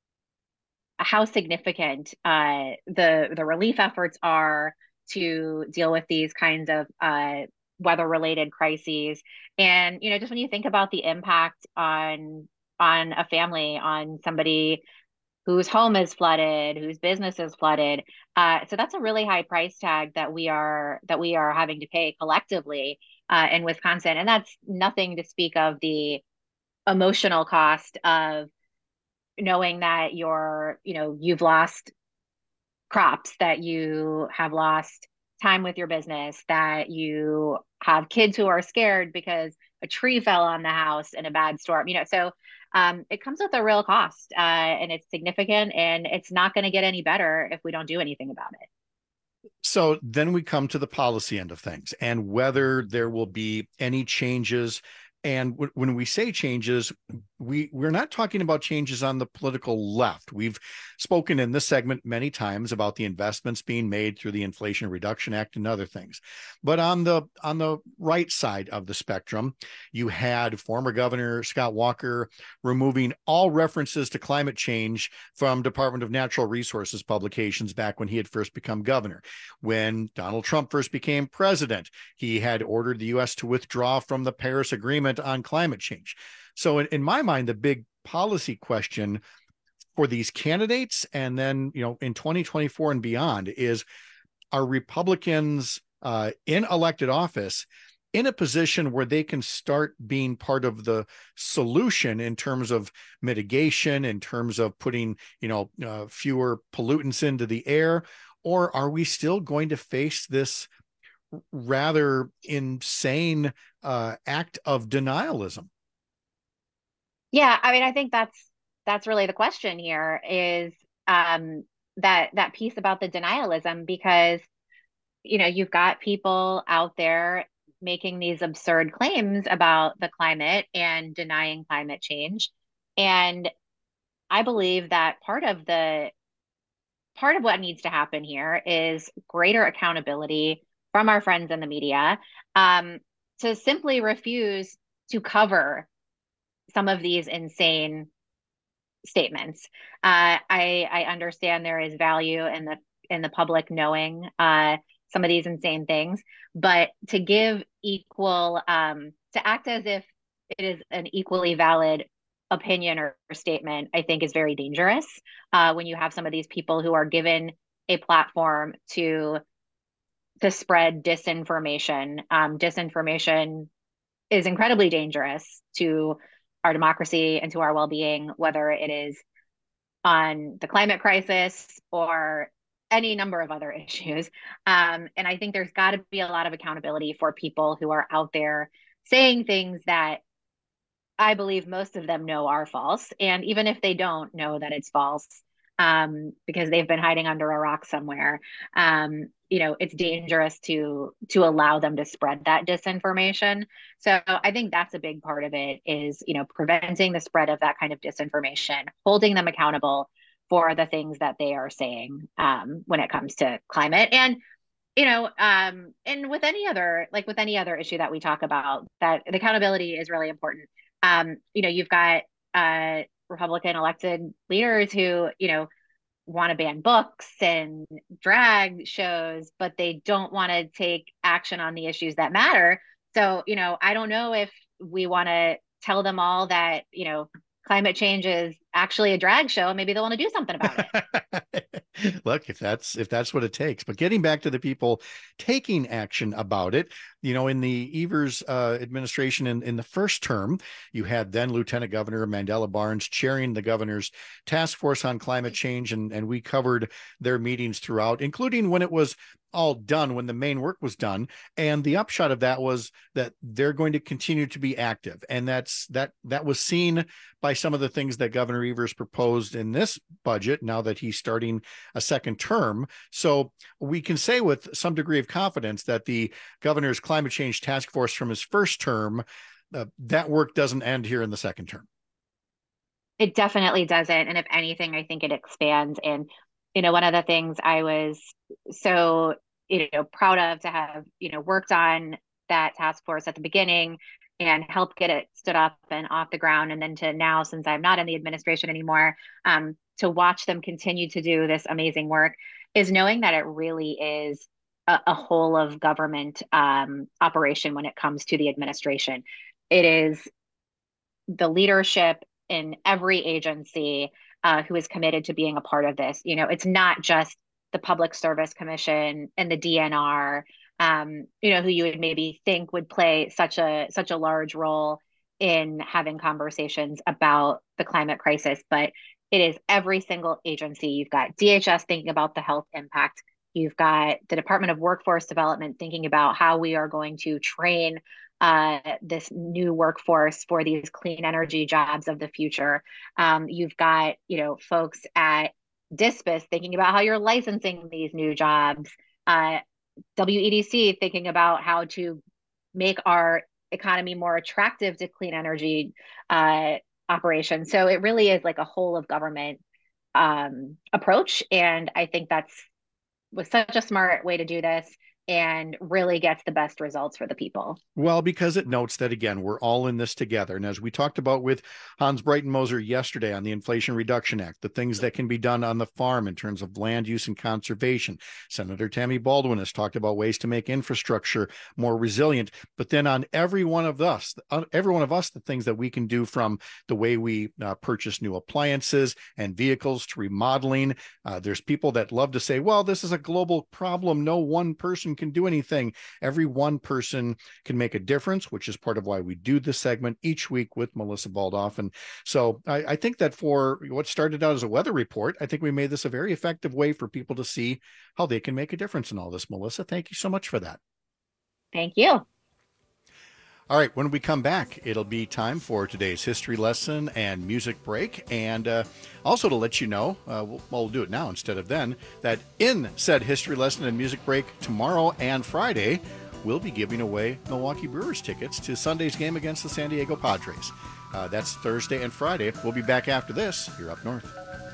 how significant uh, the the relief efforts are to deal with these kinds of uh, weather-related crises. And, you know, just when you think about the impact on on a family, on somebody whose home is flooded, whose business is flooded, uh, so that's a really high price tag that we are that we are having to pay collectively uh, in Wisconsin. And that's nothing to speak of the emotional cost of knowing that you're, you know, you've lost crops, that you have lost time with your business, that you have kids who are scared because a tree fell on the house in a bad storm, you know, so um, it comes with a real cost uh, and it's significant, and it's not going to get any better if we don't do anything about it. So then we come to the policy end of things and whether there will be any changes. And w- when we say changes, we, we're not talking about changes on the political left. We've spoken in this segment many times about the investments being made through the Inflation Reduction Act and other things. But on the on the right side of the spectrum, you had former Governor Scott Walker removing all references to climate change from Department of Natural Resources publications back when he had first become governor. When Donald Trump first became president, he had ordered the U S to withdraw from the Paris Agreement on climate change. So in, in my mind, the big policy question for these candidates, and then, you know, in twenty twenty-four and beyond, is are Republicans uh, in elected office in a position where they can start being part of the solution in terms of mitigation, in terms of putting, you know, uh, fewer pollutants into the air, or are we still going to face this rather insane uh, act of denialism? Yeah, I mean, I think that's that's really the question here, is um, that that piece about the denialism, because, you know, you've got people out there making these absurd claims about the climate and denying climate change. And I believe that part of the part of what needs to happen here is greater accountability from our friends in the media, um, to simply refuse to cover some of these insane statements. Uh, I, I understand there is value in the in the public knowing uh, some of these insane things, but to give equal, um, to act as if it is an equally valid opinion or, or statement, I think is very dangerous uh, when you have some of these people who are given a platform to to spread disinformation. Um, disinformation is incredibly dangerous to our democracy and to our well-being, whether it is on the climate crisis or any number of other issues. Um, and I think there's got to be a lot of accountability for people who are out there saying things that I believe most of them know are false. And even if they don't know that it's false, um, because they've been hiding under a rock somewhere, um, you know, it's dangerous to to allow them to spread that disinformation. So I think that's a big part of it, is, you know, preventing the spread of that kind of disinformation, holding them accountable for the things that they are saying um, when it comes to climate. And, you know, um, and with any other, like with any other issue that we talk about, that the accountability is really important. um, you know, you've got uh, Republican elected leaders who, you know, want to ban books and drag shows, but they don't want to take action on the issues that matter. So, you know, I don't know if we want to tell them all that, you know, climate change is actually a drag show. Maybe they'll want to do something about it. Look, if that's if that's what it takes. But getting back to the people taking action about it, you know, in the Evers uh, administration in, in the first term, you had then Lieutenant Governor Mandela Barnes chairing the governor's task force on climate change. And, and we covered their meetings throughout, including when it was all done, when the main work was done. And the upshot of that was that they're going to continue to be active. And that's that that was seen by some of the things that Governor Evers proposed in this budget, now that he's starting a second term. So we can say with some degree of confidence that the governor's climate change task force from his first term, uh, that work doesn't end here in the second term. It definitely doesn't. And if anything, I think it expands. And, you know, one of the things I was so, you know, proud of to have, you know, worked on that task force at the beginning and helped get it stood up and off the ground. And then to now, since I'm not in the administration anymore, um, to watch them continue to do this amazing work is knowing that it really is a, a whole of government um, operation when it comes to the administration. It is the leadership in every agency uh, who is committed to being a part of this. You know, it's not just the Public Service Commission and the D N R, um, you know, who you would maybe think would play such a such a large role in having conversations about the climate crisis, but it is every single agency. You've got D H S thinking about the health impact. You've got the Department of Workforce Development thinking about how we are going to train uh, this new workforce for these clean energy jobs of the future. Um, you've got, you know, folks at DISPUS thinking about how you're licensing these new jobs. Uh, W E D C thinking about how to make our economy more attractive to clean energy uh, operations. So it really is like a whole of government um, approach. And I think that's was such a smart way to do this and really gets the best results for the people. Well, because it notes that, again, we're all in this together. And as we talked about with Hans Breitenmoser yesterday on the Inflation Reduction Act, the things that can be done on the farm in terms of land use and conservation. Senator Tammy Baldwin has talked about ways to make infrastructure more resilient. But then on every one of us, on every one of us, the things that we can do, from the way we uh, purchase new appliances and vehicles to remodeling. Uh, there's people that love to say, well, this is a global problem. No one person can do anything. Every one person can make a difference, which is part of why we do this segment each week with Melissa Baldoff. And so I, I think that for what started out as a weather report, I think we made this a very effective way for people to see how they can make a difference in all this. Melissa, thank you so much for that. Thank you. All right, when we come back, it'll be time for today's history lesson and music break. And uh, also to let you know, uh, we'll, we'll do it now instead of then, that in said history lesson and music break tomorrow and Friday, we'll be giving away Milwaukee Brewers tickets to Sunday's game against the San Diego Padres. Uh, that's Thursday and Friday. We'll be back after this here up north.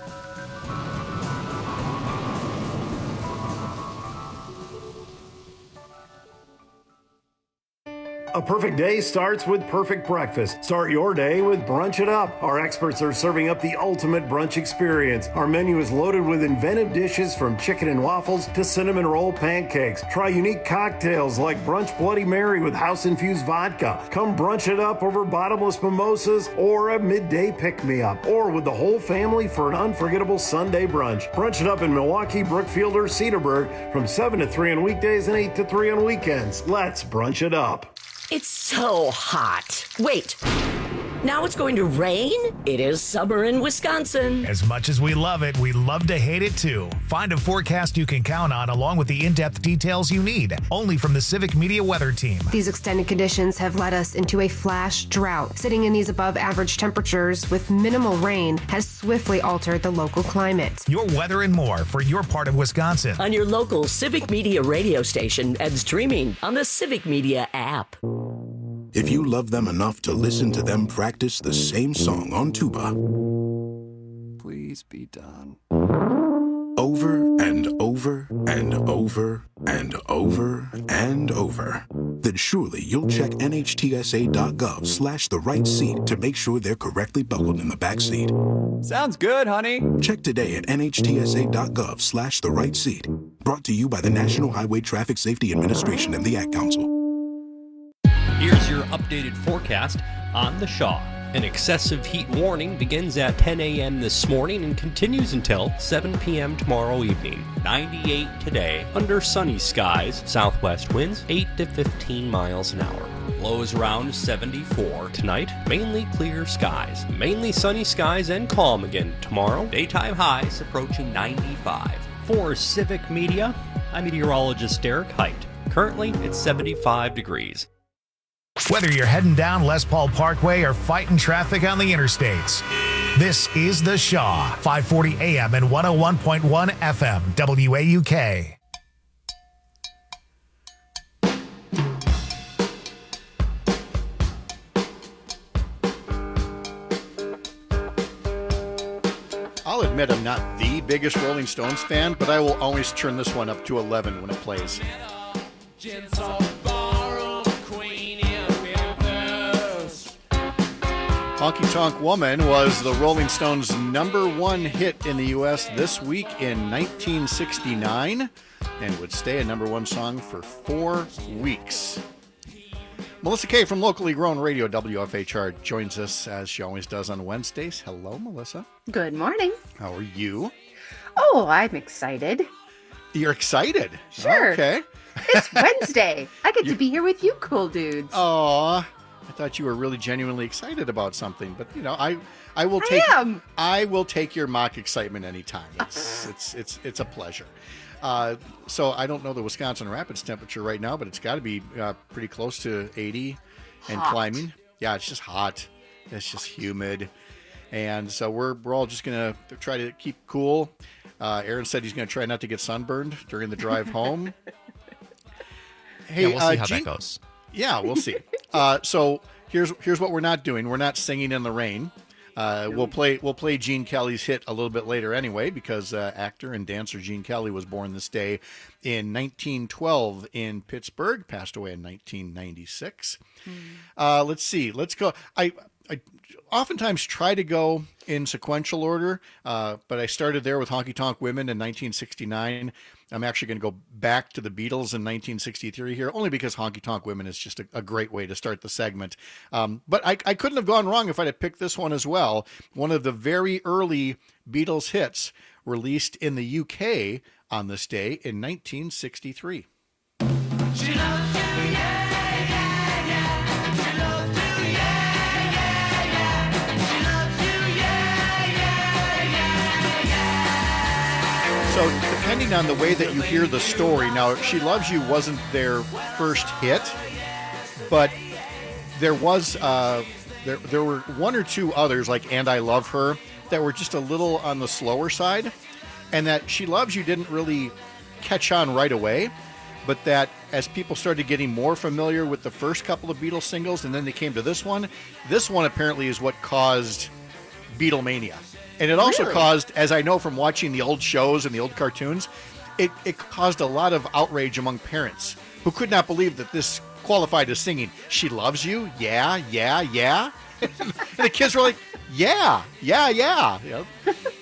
A perfect day starts with perfect breakfast. Start your day with Brunch It Up. Our experts are serving up the ultimate brunch experience. Our menu is loaded with inventive dishes from chicken and waffles to cinnamon roll pancakes. Try unique cocktails like Brunch Bloody Mary with house-infused vodka. Come brunch it up over bottomless mimosas or a midday pick-me-up, or with the whole family for an unforgettable Sunday brunch. Brunch It Up in Milwaukee, Brookfield, or Cedarburg from seven to three on weekdays and eight to three on weekends. Let's brunch it up. It's so hot. Wait, now it's going to rain? It is summer in Wisconsin. As much as we love it, we love to hate it too. Find a forecast you can count on along with the in-depth details you need, only from the Civic Media Weather Team. These extended conditions have led us into a flash drought. Sitting in these above average temperatures with minimal rain has swiftly altered the local climate. Your weather and more for your part of Wisconsin. On your local Civic Media radio station and streaming on the Civic Media app. If you love them enough to listen to them practice the same song on tuba, please be done. Over and over and over and over and over, then surely you'll check nhtsa.gov slash the right seat to make sure they're correctly buckled in the back seat. Sounds good, honey. Check today at nhtsa.gov slash the right seat. Brought to you by the National Highway Traffic Safety Administration and the Ad Council. Here's your updated forecast on the Shaw. An excessive heat warning begins at ten a.m. this morning and continues until seven p.m. tomorrow evening. ninety-eight today, under sunny skies, southwest winds eight to fifteen miles an hour. Lows around seventy-four tonight, mainly clear skies. Mainly sunny skies and calm again tomorrow. Daytime highs approaching ninety-five. For Civic Media, I'm meteorologist Derek Height. Currently, it's seventy-five degrees. Whether you're heading down Les Paul Parkway or fighting traffic on the interstates, this is The Shaw, five forty A M and one oh one point one F M, W A U K. I'll admit I'm not the biggest Rolling Stones fan, but I will always turn this one up to eleven when it plays. Honky Tonk Woman was the Rolling Stones' number one hit in the U S this week in nineteen sixty-nine and would stay a number one song for four weeks. Melissa Kay from Locally Grown Radio W F H R joins us as she always does on Wednesdays. Hello, Melissa. Good morning. How are you? Oh, I'm excited. You're excited? Sure. Okay. It's Wednesday. I get to be here with you cool dudes. Aw. I thought you were really genuinely excited about something, but you know, I I will take I am. I will take your mock excitement anytime. It's it's it's it's a pleasure. Uh, so I don't know the Wisconsin Rapids temperature right now, but it's got to be uh, pretty close to eighty and Hot. climbing. Yeah, it's just hot. It's just humid, and so we're we're all just gonna try to keep cool. Uh, Aaron said he's gonna try not to get sunburned during the drive home. Hey, yeah, we'll see uh, how Gene, that goes. Yeah, we'll see. uh, so here's here's what we're not doing. We're not singing in the rain. Uh, we'll play we'll play Gene Kelly's hit a little bit later anyway, because uh, actor and dancer Gene Kelly was born this day in nineteen twelve in Pittsburgh, passed away in nineteen ninety-six. Mm. Uh, let's see. Let's go. I, I oftentimes try to go in sequential order, uh, but I started there with Honky Tonk Women in nineteen sixty-nine. I'm actually going to go back to the Beatles in nineteen sixty-three here, only because Honky Tonk Women is just a, a great way to start the segment. Um, but I, I couldn't have gone wrong if I'd have picked this one as well. One of the very early Beatles hits released in the U K on this day in nineteen sixty-three. She loves you, yeah, yeah, yeah. She loves you, yeah, yeah, yeah. She loves you, yeah, yeah, yeah, yeah. So depending on the way that you hear the story, now She Loves You wasn't their first hit, but there was uh, there there were one or two others like And I Love Her that were just a little on the slower side, and that She Loves You didn't really catch on right away, but that as people started getting more familiar with the first couple of Beatles singles and then they came to this one, this one apparently is what caused Beatlemania. And it also Really? caused, as I know from watching the old shows and the old cartoons, it, it caused a lot of outrage among parents who could not believe that this qualified as singing She Loves You, yeah, yeah, yeah. And the kids were like, yeah, yeah, yeah. You know?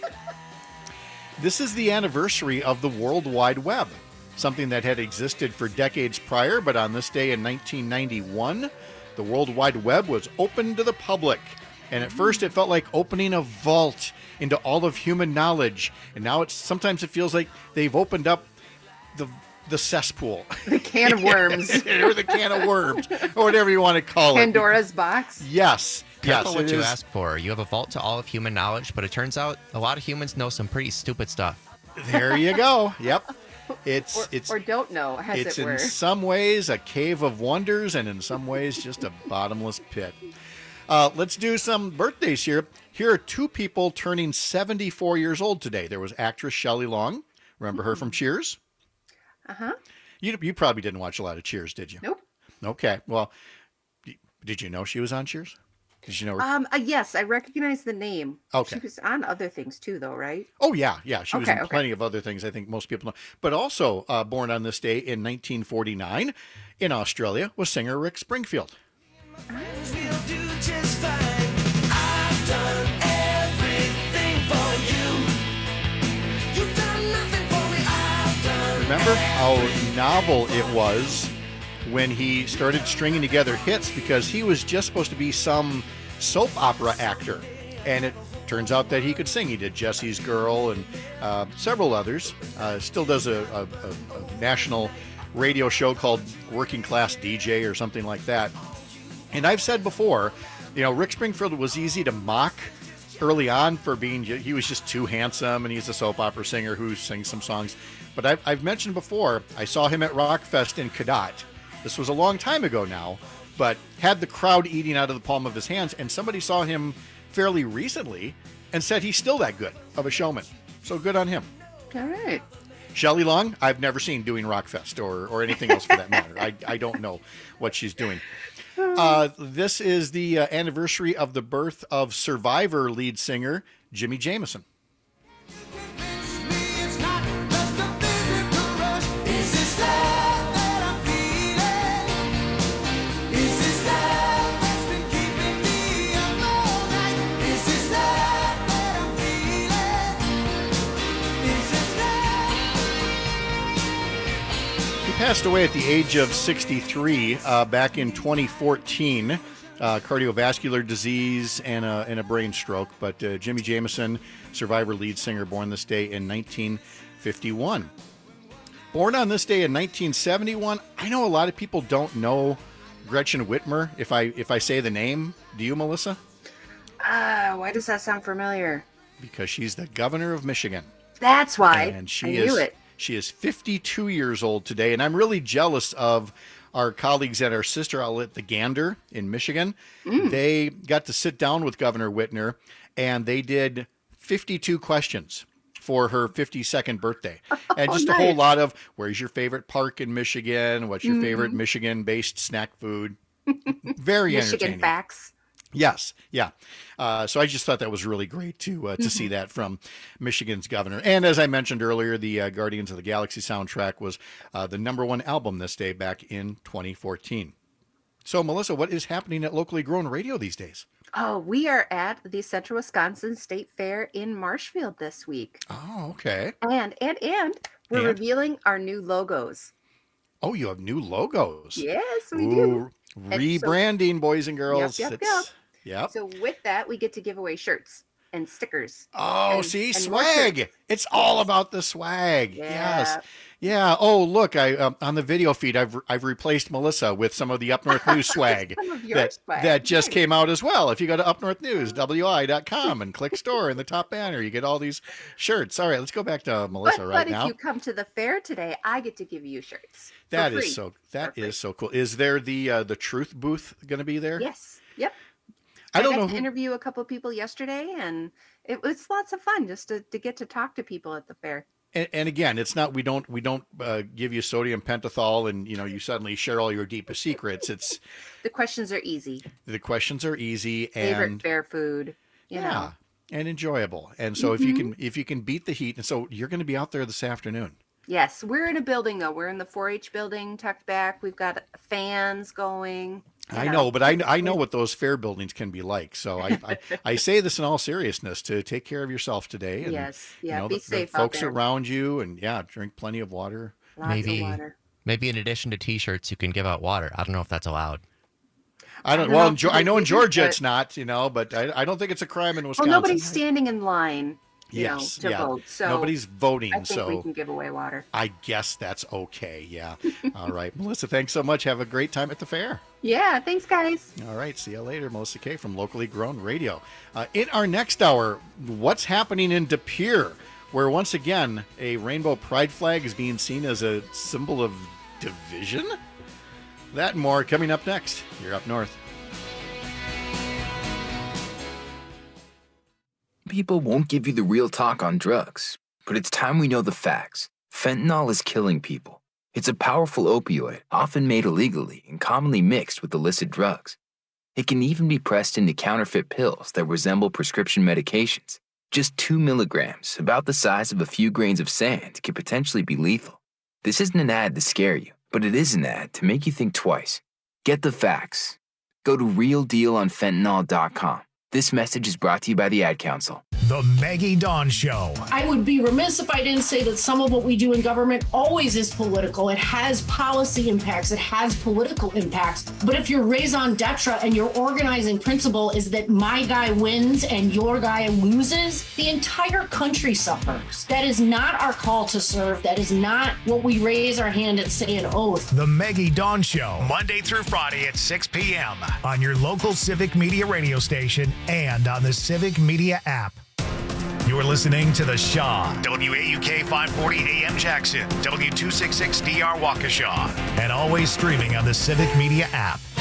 This is the anniversary of the World Wide Web, something that had existed for decades prior, but on this day in nineteen ninety-one, the World Wide Web was open to the public. And at first it felt like opening a vault into all of human knowledge. And now it's sometimes it feels like they've opened up the the cesspool. The can of worms. Or the can of worms, or whatever you want to call it. Pandora's box. Yes. Careful yes, what you is. ask for. You have a vault to all of human knowledge, but it turns out a lot of humans know some pretty stupid stuff. There you go. Yep. It's Or, it's or don't know, as it's it were. in some ways a cave of wonders, and in some ways just a bottomless pit. Uh, let's do some birthdays here. Here are two people turning seventy-four years old today. There was actress Shelley Long. Remember her from Cheers? Uh-huh. You you probably didn't watch a lot of Cheers, did you? Nope. Okay. Well, did you know she was on Cheers? Did you know her? Um, uh, yes, I recognize the name. Okay. She was on other things too, though, right? Oh, yeah, yeah. She was Okay, in okay. plenty of other things, I think most people know. But also uh, born on this day in nineteen forty-nine in Australia was singer Rick Springfield. Remember how novel it was when he started stringing together hits, because he was just supposed to be some soap opera actor. And it turns out that he could sing. He did Jesse's Girl and uh, several others. Uh, still does a, a, a, a national radio show called Working Class D J or something like that. And I've said before, you know, Rick Springfield was easy to mock early on for being, he was just too handsome, and he's a soap opera singer who sings some songs. But I've, I've mentioned before, I saw him at Rockfest in Cadott. This was a long time ago now, but had the crowd eating out of the palm of his hands, and somebody saw him fairly recently and said he's still that good of a showman. So good on him. All right. Shelley Long, I've never seen doing Rockfest or, or anything else for that matter. I, I don't know what she's doing. Uh, this is the uh, anniversary of the birth of Survivor lead singer Jimmy Jamison. Passed away at the age of sixty-three uh, back in twenty fourteen. Uh, cardiovascular disease and a, and a brain stroke. But uh, Jimmy Jamison, Survivor lead singer, born this day in nineteen fifty-one. Born on this day in nineteen seventy-one. I know a lot of people don't know Gretchen Whitmer. If I if I say the name, do you, Melissa? Ah, why does that sound familiar? Because she's the governor of Michigan. That's why. And she I is. knew it. She is fifty-two years old today, and I'm really jealous of our colleagues at our sister outlet, The Gander in Michigan. Mm. They got to sit down with Governor Whitmer, and they did fifty-two questions for her fifty-second birthday. And just Oh, a whole nice. lot of, where's your favorite park in Michigan? What's your Mhm. favorite Michigan-based snack food? Very Michigan entertaining. facts. Yes, yeah. Uh, so I just thought that was really great to uh, to see that from Michigan's governor. And as I mentioned earlier, the uh, Guardians of the Galaxy soundtrack was uh, the number one album this day back in twenty fourteen. So, Melissa, what is happening at Locally Grown Radio these days? Oh, we are at the Central Wisconsin State Fair in Marshfield this week. Oh, okay. And, and, and we're And? revealing our new logos. Oh, you have new logos. Yes, we Ooh, do. And so- rebranding, boys and girls. Yep, yep, It's- yep. Yep. So with that, we get to give away shirts and stickers. Oh, and- see, and more swag. shirts. It's all about the swag. Yeah. Yes. Yeah. Oh, look, I um, on the video feed, I've I've replaced Melissa with some of the Up North News swag Some of your that swag. that just came out as well. If you go to up north news w i dot com and click store in the top banner, you get all these shirts. All right, let's go back to Melissa But, right but now. if you come to the fair today, I get to give you shirts. for That free. is so. That is so cool. Is there the uh, the Truth booth going to be there? Yes. Yep. I don't got know to who- interview a couple of people yesterday, and it was lots of fun just to, to get to talk to people at the fair. And, and again, it's not we don't we don't uh, give you sodium pentothal and you know you suddenly share all your deepest secrets. It's The questions are easy. the questions are easy Favorite and fair food. You yeah, know. and enjoyable. And so if you Mhm. can if you can beat the heat, and so you're going to be out there this afternoon. Yes, we're in a building though. We're in the four H building, tucked back. We've got fans going. you I know, but I I know what those fair buildings can be like. So I I, I say this in all seriousness to take care of yourself today. And, Yes, you yeah, know, be the, the safe out folks there. around you, and yeah, drink plenty of water. Lots maybe, of water. maybe in addition to T-shirts, you can give out water. I don't know if that's allowed. I don't. I don't Well, know in, if Geo- it I know in is, Georgia but- it's not, you know, but I, I don't think it's a crime in Well, Wisconsin. nobody's standing in line, you Yes, know, to yeah. vote. So Nobody's voting, I think so we can give away water. I guess that's okay. Yeah. All right, Melissa. Thanks so much. Have a great time at the fair. Yeah, thanks, guys. All right. See you later, Melissa Kay from Locally Grown Radio. Uh, in our next hour, what's happening in De Pere, where once again a rainbow pride flag is being seen as a symbol of division? That and more coming up next. You're up north. People won't give you the real talk on drugs, but it's time we know the facts. Fentanyl is killing people. It's a powerful opioid, often made illegally and commonly mixed with illicit drugs. It can even be pressed into counterfeit pills that resemble prescription medications. Just two milligrams, about the size of a few grains of sand, could potentially be lethal. This isn't an ad to scare you, but it is an ad to make you think twice. Get the facts. Go to real deal on fentanyl dot com. This message is brought to you by the Ad Council. The Maggie Dawn Show. I would be remiss if I didn't say that some of what we do in government always is political. It has policy impacts. It has political impacts. But if your raison d'etre and your organizing principle is that my guy wins and your guy loses, the entire country suffers. That is not our call to serve. That is not what we raise our hand and say an oath. The Maggie Dawn Show, Monday through Friday at six p.m. on your local Civic Media radio station and on the Civic Media app. You're listening to The Shaw, W A U K five forty A M Jackson, W two sixty-six D R Waukesha, and always streaming on the Civic Media app.